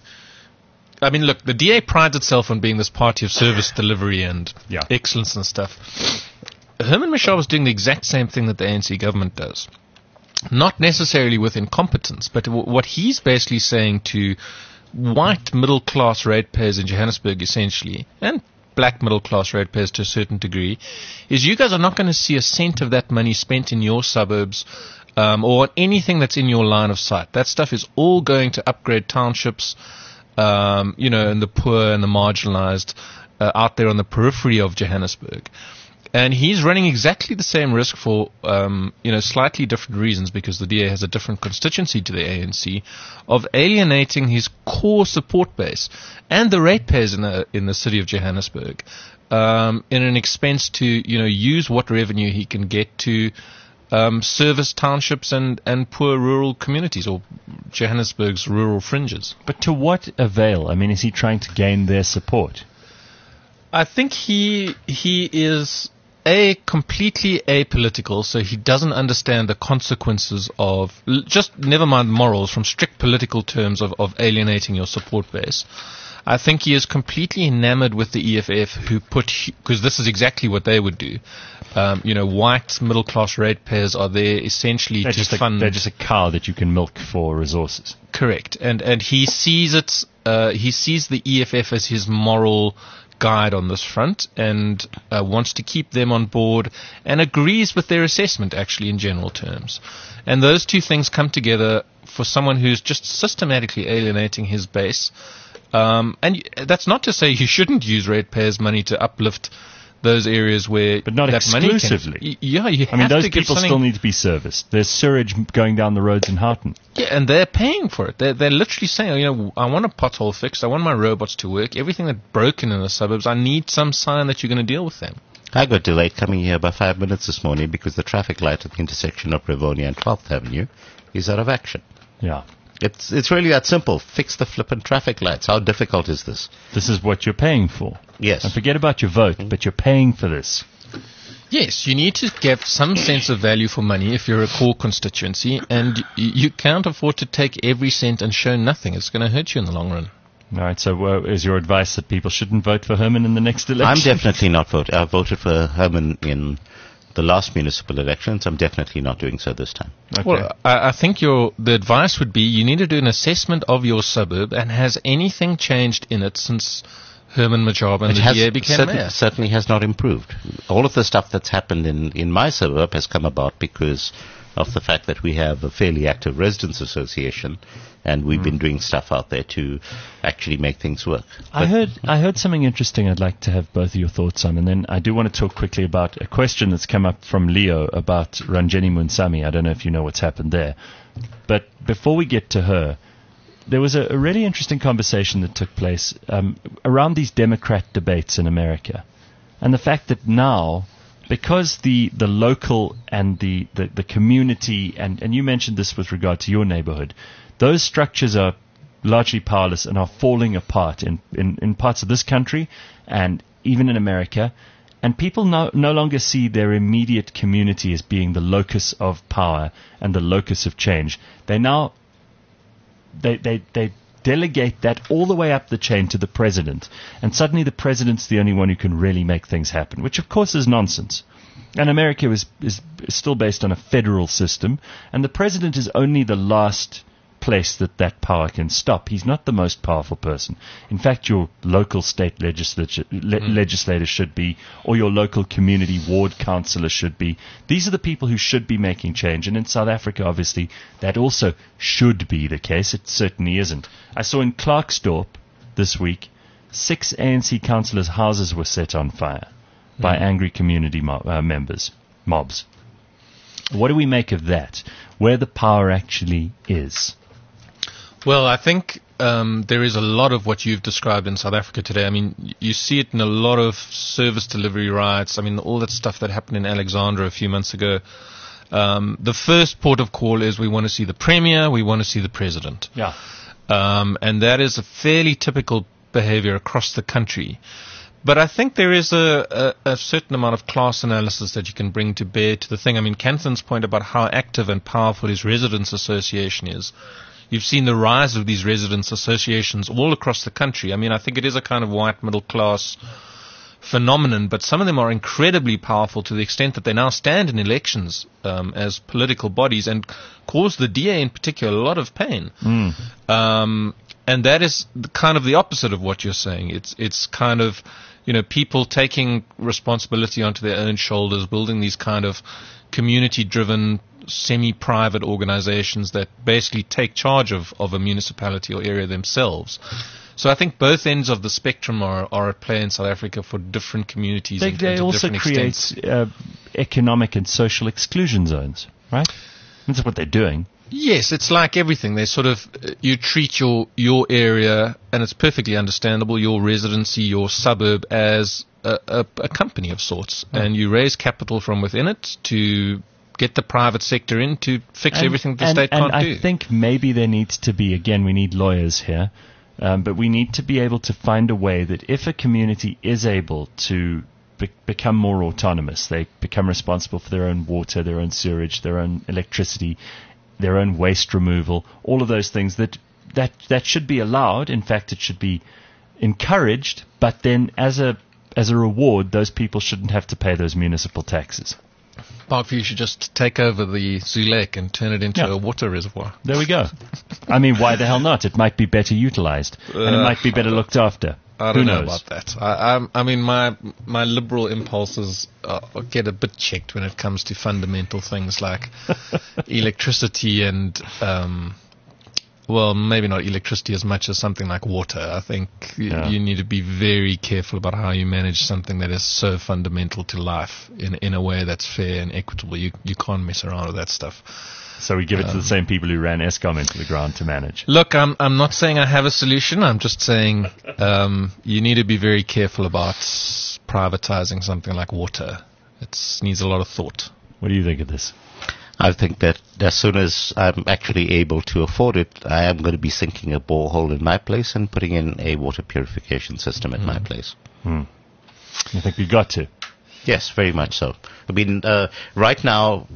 I mean, look, the D A prides itself on being this party of service delivery and yeah. excellence and stuff. Herman Mashaba was doing the exact same thing that the A N C government does. Not necessarily with incompetence, but w- what he's basically saying to white middle-class ratepayers in Johannesburg, essentially, and black middle-class ratepayers to a certain degree, is you guys are not going to see a cent of that money spent in your suburbs um, or anything that's in your line of sight. That stuff is all going to upgrade townships, um, you know, and the poor and the marginalized uh, out there on the periphery of Johannesburg. And he's running exactly the same risk for, um, you know, slightly different reasons, because the D A has a different constituency to the A N C, of alienating his core support base and the ratepayers in the in the city of Johannesburg, um, in an expense to, you know, use what revenue he can get to um, service townships and, and poor rural communities, or Johannesburg's rural fringes. But to what avail? I mean, is he trying to gain their support? I think he he is A, completely apolitical, so he doesn't understand the consequences of, just never mind morals, from strict political terms of, of alienating your support base. I think he is completely enamored with the E F F, who put, because this is exactly what they would do. Um, you know, white middle-class ratepayers are there essentially they're to just fund. A, they're just a cow that you can milk for resources. Correct, and and he sees it. Uh, he sees the E F F as his moral guide on this front, and uh, wants to keep them on board, and agrees with their assessment, actually, in general terms. And those two things come together for someone who's just systematically alienating his base. Um, and that's not to say you shouldn't use ratepayers' money to uplift those areas where but not that exclusively. Money can, yeah, you I have mean, those to give people something. still need to be serviced. There's sewage going down the roads in Houghton. Yeah, and they're paying for it. They're, they're literally saying, you know, I want a pothole fixed. I want my robots to work. Everything that's broken in the suburbs, I need some sign that you're going to deal with them. I got delayed coming here by five minutes this morning because the traffic light at the intersection of Rivonia and twelfth Avenue is out of action. Yeah. It's it's really that simple. Fix the flippin' traffic lights. How difficult is this? This is what you're paying for. Yes. And forget about your vote, but you're paying for this. Yes, you need to get some sense of value for money if you're a core constituency, and y- you can't afford to take every cent and show nothing. It's going to hurt you in the long run. All right, so uh, is your advice that people shouldn't vote for Herman in the next election? I'm definitely not voting. I voted for Herman in the last municipal elections. I'm definitely not doing so this time. Okay. Well, I, I think your the advice would be you need to do an assessment of your suburb, and has anything changed in it since Herman Machaba and It the has D A became certain- mayor. certainly has not improved. All of the stuff that's happened in, in my suburb has come about because of the fact that we have a fairly active residents association, and we've mm. been doing stuff out there to actually make things work. I but heard I heard something interesting I'd like to have both of your thoughts on, and then I do want to talk quickly about a question that's come up from Leo about Ranjeni Munsami. I don't know if you know what's happened there. But before we get to her, there was a, a really interesting conversation that took place um, around these Democrat debates in America, and the fact that now, because the, the local and the, the, the community, and, and you mentioned this with regard to your neighborhood, those structures are largely powerless and are falling apart in, in, in parts of this country and even in America. And people no, no longer see their immediate community as being the locus of power and the locus of change. They now they, they, they delegate that all the way up the chain to the president. And suddenly the president's the only one who can really make things happen, which of course is nonsense. And America is, is still based on a federal system, and the president is only the last place that that power can stop. He's not the most powerful person. In fact, your local state legislature, le- mm. legislator should be, or your local community ward councillor should be. These are the people who should be making change. And in South Africa, obviously, that also should be the case. It certainly isn't. I saw in Klerksdorp this week, six A N C councillors' houses were set on fire mm. by angry community mo- uh, members, mobs. What do we make of that? Where the power actually is? Well, I think um, there is a lot of what you've described in South Africa today. I mean, you see it in a lot of service delivery riots. I mean, all that stuff that happened in Alexandra a few months ago. Um, the first port of call is we want to see the premier, we want to see the president. Yeah. Um, and that is a fairly typical behavior across the country. But I think there is a, a, a certain amount of class analysis that you can bring to bear to the thing. I mean, Kanthan's point about how active and powerful his residents association is. You've seen the rise of these residents associations all across the country. I mean, I think it is a kind of white middle class phenomenon, but some of them are incredibly powerful to the extent that they now stand in elections um, as political bodies and cause the D A in particular a lot of pain. Mm. Um, and that is the, kind of the opposite of what you're saying. It's it's kind of, you know, people taking responsibility onto their own shoulders, building these kind of community-driven, semi-private organizations that basically take charge of, of a municipality or area themselves. So I think both ends of the spectrum are, are at play in South Africa for different communities. They, and, they and to also different create extents. uh, economic and social exclusion zones, right? That's what they're doing. Yes, it's like everything. They sort of, uh, you treat your, your area, and it's perfectly understandable, your residency, your suburb, as a, a, a company of sorts. Mm. And you raise capital from within it to get the private sector in to fix and, everything the and, state and can't I do. I think maybe there needs to be, again, we need lawyers here, um, but we need to be able to find a way that if a community is able to be- become more autonomous, they become responsible for their own water, their own sewage, their own electricity, their own waste removal, all of those things, that, that, that should be allowed. In fact, it should be encouraged, but then as a as a reward, those people shouldn't have to pay those municipal taxes. Parkview should just take over the Zoo Lake and turn it into Yeah. a water reservoir. There we go. I mean, why the hell not? It might be better utilized, uh, and it might be better looked after. I don't Who know knows? about that. I, I, I mean, my my liberal impulses uh, get a bit checked when it comes to fundamental things like electricity and, um, well, maybe not electricity as much as something like water. I think y- Yeah. you need to be very careful about how you manage something that is so fundamental to life in in a way that's fair and equitable. You you can't mess around with that stuff. So we give it to Um, the same people who ran Eskom into the ground to manage. Look, I'm I'm not saying I have a solution. I'm just saying um, you need to be very careful about privatizing something like water. It needs a lot of thought. What do you think of this? I think that as soon as I'm actually able to afford it, I am going to be sinking a borehole in my place and putting in a water purification system at my place. Hmm. You think we got to? Yes, very much so. I mean, uh, right now,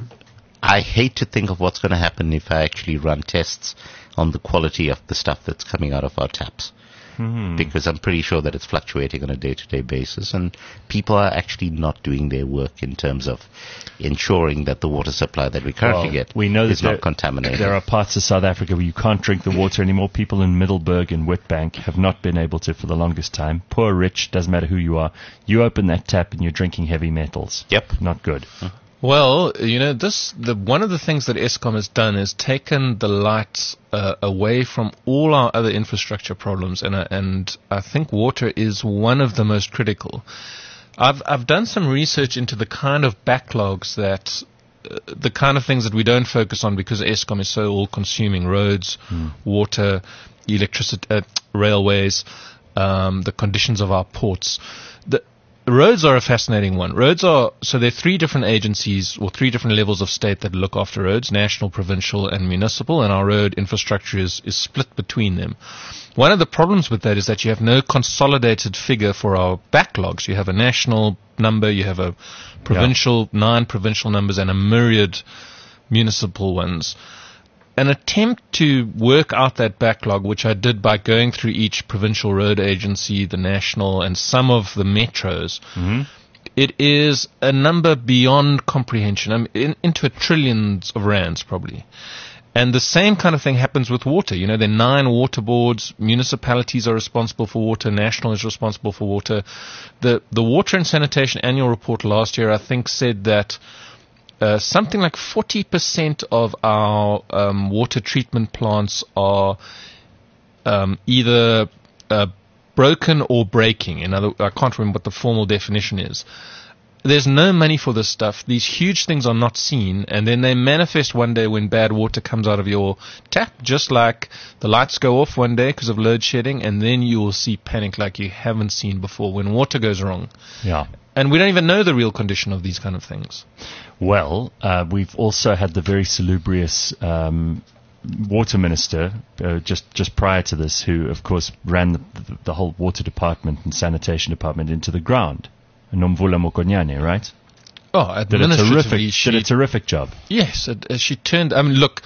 I hate to think of what's going to happen if I actually run tests on the quality of the stuff that's coming out of our taps. Hmm. because I'm pretty sure that it's fluctuating on a day-to-day basis, and people are actually not doing their work in terms of ensuring that the water supply that we currently Well, get we know that is not there- contaminated. There are parts of South Africa where you can't drink the water anymore. People in Middelburg and Witbank have not been able to for the longest time. Poor, rich, doesn't matter who you are. You open that tap and you're drinking heavy metals. Yep. Not good. Well, you know, this the one of the things that Eskom has done is taken the lights uh, away from all our other infrastructure problems, and uh, and I think water is one of the most critical. I've I've done some research into the kind of backlogs that uh, the kind of things that we don't focus on because Eskom is so all-consuming: roads, water, electricity, uh, railways, um, the conditions of our ports. The Roads are a fascinating one. Roads are, so there are three different agencies or three different levels of state that look after roads: national, provincial, and municipal, and our road infrastructure is, is split between them. One of the problems with that is that you have no consolidated figure for our backlogs. You have a national number, you have a provincial, nine provincial numbers, and a myriad municipal ones. An attempt to work out that backlog, which I did by going through each provincial road agency, the national, and some of the metros, Mm-hmm. it is a number beyond comprehension. I mean, in, into trillions of rands, probably. And the same kind of thing happens with water. You know, there are nine water boards. Municipalities are responsible for water. National is responsible for water. The the Water and Sanitation Annual Report last year, I think, said that Uh, something like forty percent of our um, water treatment plants are um, either uh, broken or breaking. In other, I can't remember what the formal definition is. There's no money for this stuff. These huge things are not seen, and then they manifest one day when bad water comes out of your tap, just like the lights go off one day because of load shedding, and then you will see panic like you haven't seen before when water goes wrong. Yeah. And we don't even know the real condition of these kind of things. Well, uh, we've also had the very salubrious um, water minister uh, just just prior to this, who of course ran the, the, the whole water department and sanitation department into the ground. Nomvula Mokonyane, right? Oh, Did a administratively, terrific she, did a terrific job. yes, it, uh, she turned. I mean, look,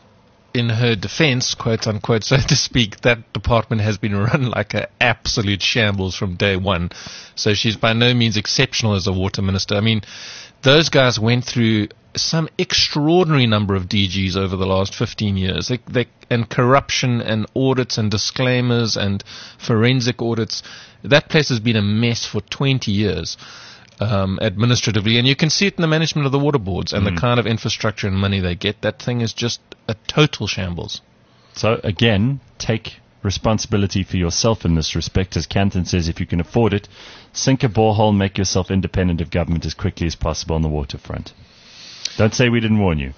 in her defense, quote unquote, so to speak, that department has been run like an absolute shambles from day one. So she's by no means exceptional as a water minister. I mean, those guys went through some extraordinary number of D Gs over the last fifteen years. They, they, and corruption and audits and disclaimers and forensic audits. That place has been a mess for twenty years. Um, administratively, and you can see it in the management of the water boards and Mm. the kind of infrastructure and money they get. That thing is just a total shambles. So again, take responsibility for yourself in this respect. As Canton says, if you can afford it, sink a borehole, make yourself independent of government as quickly as possible on the waterfront. Don't say we didn't warn you.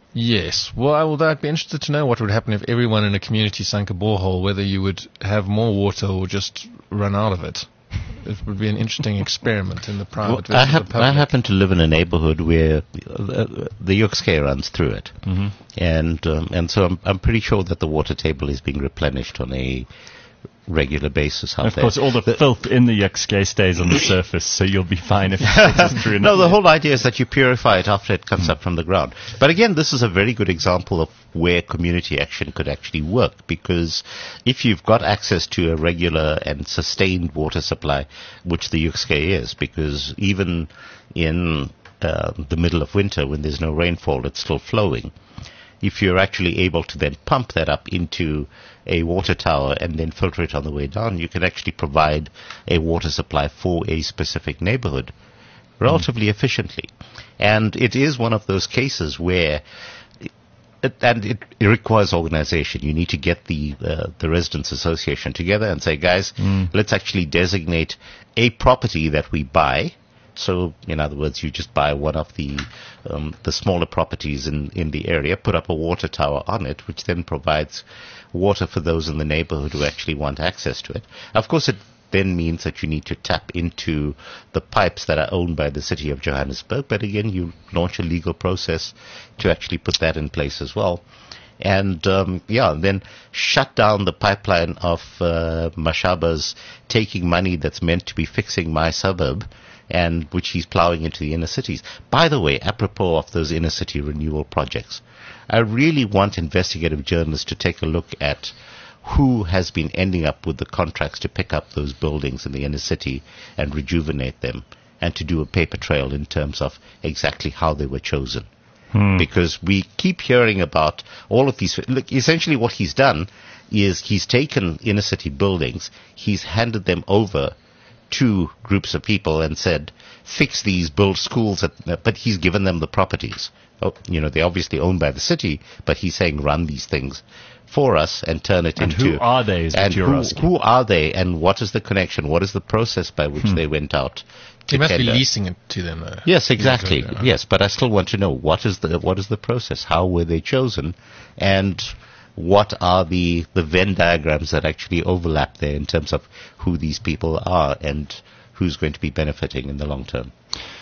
Yes. Well, I would, I'd be interested to know what would happen if everyone in a community sank a borehole, whether you would have more water or just run out of it. It would be an interesting experiment in the private Well, I, versus hap- the public. I happen to live in a neighborhood where uh, the Yokske runs through it. Mm-hmm. And um, and so I'm, I'm pretty sure that the water table is being replenished on a regular basis out Of there. course, all the, filth in the Yukske stays on the surface, so you'll be fine if it filters through. No, the whole idea is that you purify it after it comes up from the ground. But again, this is a very good example of where community action could actually work, because if you've got access to a regular and sustained water supply, which the Yukske is, because even in uh, the middle of winter when there's no rainfall, it's still flowing. If you're actually able to then pump that up into a water tower and then filter it on the way down, you can actually provide a water supply for a specific neighborhood relatively mm. efficiently. And it is one of those cases where, it, and it, it requires organization. You need to get the uh, the residents association together and say, guys, mm. let's actually designate a property that we buy. So, in other words, you just buy one of the um, the smaller properties in, in the area, put up a water tower on it, which then provides water for those in the neighborhood who actually want access to it. Of course, it then means that you need to tap into the pipes that are owned by the city of Johannesburg. But again, you launch a legal process to actually put that in place as well. And, um, yeah, then shut down the pipeline of uh, Mashaba's taking money that's meant to be fixing my suburb, and which he's plowing into the inner cities. By the way, apropos of those inner city renewal projects, I really want investigative journalists to take a look at who has been ending up with the contracts to pick up those buildings in the inner city and rejuvenate them, and to do a paper trail in terms of exactly how they were chosen. Hmm. Because we keep hearing about all of these. Look, essentially what he's done is he's taken inner city buildings, he's handed them over to groups of people and said, fix these, build schools, at, but he's given them the properties. Oh, you know, they're obviously owned by the city, but he's saying run these things for us and turn it and into... And who are they, is and what you're who, asking. who are they, and what is the connection? What is the process by which hmm. they went out to He must tender? be leasing it to them, though. Yes, exactly. Yeah. Yes, but I still want to know, what is the what is the process? How were they chosen? And what are the, the Venn diagrams that actually overlap there in terms of who these people are and who's going to be benefiting in the long term?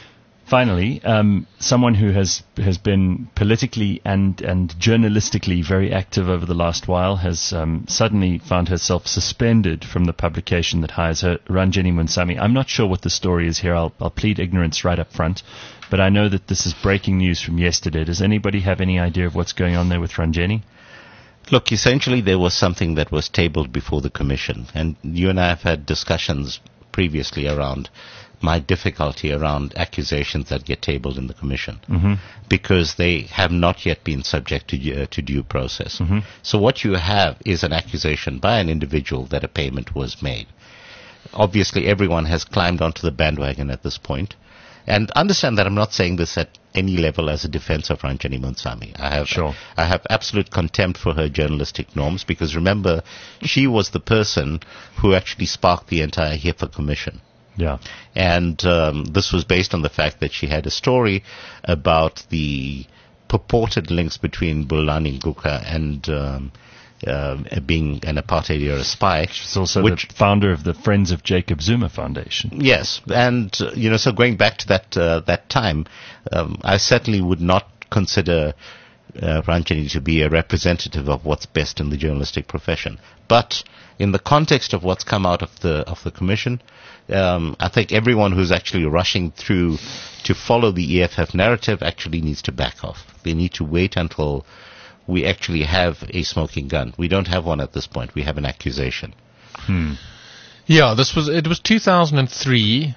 Finally, um, someone who has has been politically and, and journalistically very active over the last while has um, suddenly found herself suspended from the publication that hires her, Ranjeni Munsami. I'm not sure what the story is here. I'll, I'll plead ignorance right up front, but I know that this is breaking news from yesterday. Does anybody have any idea of what's going on there with Ranjeni? Look, essentially there was something that was tabled before the commission, and you and I have had discussions previously around my difficulty around accusations that get tabled in the commission, mm-hmm. because they have not yet been subject to, uh, to due process. Mm-hmm. So what you have is an accusation by an individual that a payment was made. Obviously, everyone has climbed onto the bandwagon at this point. And understand that I'm not saying this at any level as a defense of Ranjeni Munsami. I have, sure. I have absolute contempt for her journalistic norms, because remember, she was the person who actually sparked the entire HIFA commission. Yeah. And um, this was based on the fact that she had a story about the purported links between Bulani Nguka and um, uh, being an apartheid-era spy. She's also which, the founder of the Friends of Jacob Zuma Foundation. Yes. And, uh, you know, so going back to that, uh, that time, um, I certainly would not consider uh, Ranjeni to be a representative of what's best in the journalistic profession. But in the context of what's come out of the of the commission, um, I think everyone who's actually rushing through to follow the E F F narrative actually needs to back off. They need to wait until we actually have a smoking gun. We don't have one at this point. We have an accusation. Hmm. Yeah, this was it was two thousand three.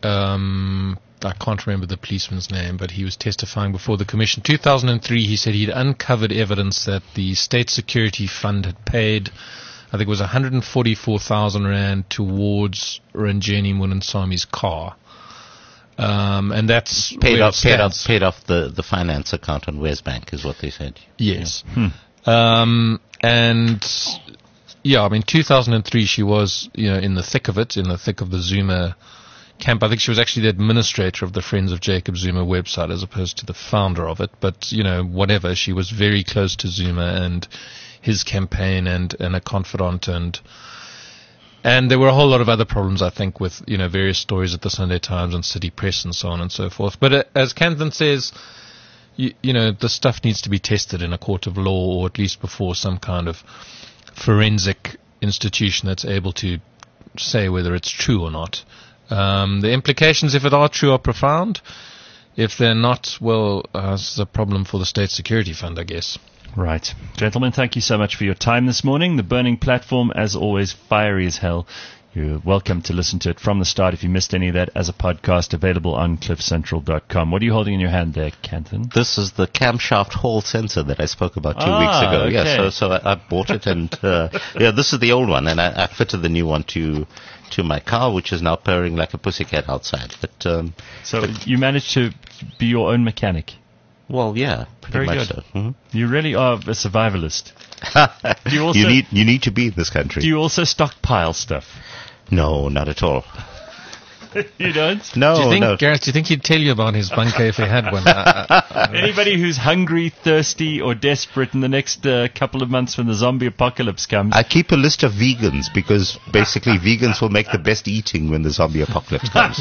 Um, I can't remember the policeman's name, but he was testifying before the commission. two thousand three, he said he'd uncovered evidence that the State Security Fund had paid, I think it was one hundred forty-four thousand rand towards Ranjeni Munsami's car. Um, and that's paid off, paid off, stands. paid off the, the finance account on Westbank is what they said. Yes. Yeah. Hmm. Um, and yeah, I mean, two thousand three, she was, you know, in the thick of it, in the thick of the Zuma camp. I think she was actually the administrator of the Friends of Jacob Zuma website as opposed to the founder of it. But, you know, whatever, she was very close to Zuma and his campaign and, and a confidant, and and there were a whole lot of other problems, I think, with, you know, various stories at the Sunday Times and City Press and so on and so forth. But uh, as Kanthan says, you, you know, the stuff needs to be tested in a court of law, or at least before some kind of forensic institution that's able to say whether it's true or not. Um, the implications, if it are true, are profound. If they're not, well, uh, this is a problem for the State Security Fund, I guess. Right. Gentlemen, thank you so much for your time this morning. The Burning Platform, as always, fiery as hell. You're welcome to listen to it from the start if you missed any of that as a podcast, available on cliff central dot com. What are you holding in your hand there, Kanthan? This is the camshaft hall sensor that I spoke about two ah, weeks ago. Okay. Yeah, so so I, I bought it, and uh, yeah, this is the old one, and I, I fitted the new one to to my car, which is now purring like a pussycat outside. But um, so but, you managed to be your own mechanic. Well, yeah, pretty Very much good. so. Mm-hmm. You really are a survivalist. Do you also you need you need to be in this country. Do you also stockpile stuff? No, not at all. You don't? No, do you think, no. Gareth, do you think he'd tell you about his bunker if he had one? Anybody who's hungry, thirsty, or desperate in the next uh, couple of months when the zombie apocalypse comes. I keep a list of vegans, because basically vegans will make the best eating when the zombie apocalypse comes.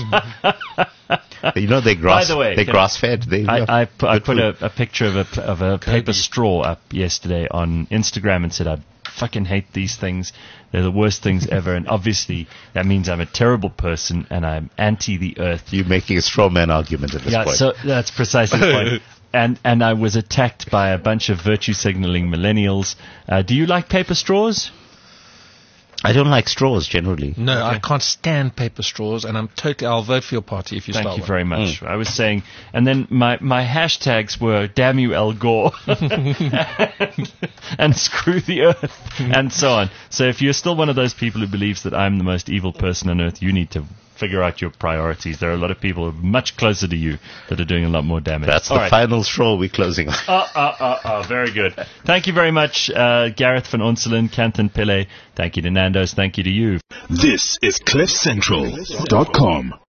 You know, they're grass, By the way, they're grass fed. They, I, I, pu- I good put food. a, a picture of a, of a paper straw up yesterday on Instagram and said, I fucking hate these things. They're the worst things ever. And obviously that means I'm a terrible person and I'm anti the earth. You're making a straw man argument at this Yeah, point. so that's precisely the point. And, and I was attacked by a bunch of virtue signaling millennials. Uh, do you like paper straws? I don't like straws generally. No, I can't stand paper straws, and I'm totally. I'll vote for your party if you Thank start you one. very much. Mm. I was saying, and then my, my hashtags were "Damn you, Al Gore," and, and "Screw the Earth," and so on. So if you're still one of those people who believes that I'm the most evil person on earth, you need to figure out your priorities. There are a lot of people much closer to you that are doing a lot more damage. That's All the right. final straw we're closing on. Oh, oh, oh, oh, very good. Thank you very much, uh, Gareth van Onselen, Kanthan Pillay. Thank you to Nando's. Thank you to you. This is cliff central dot com.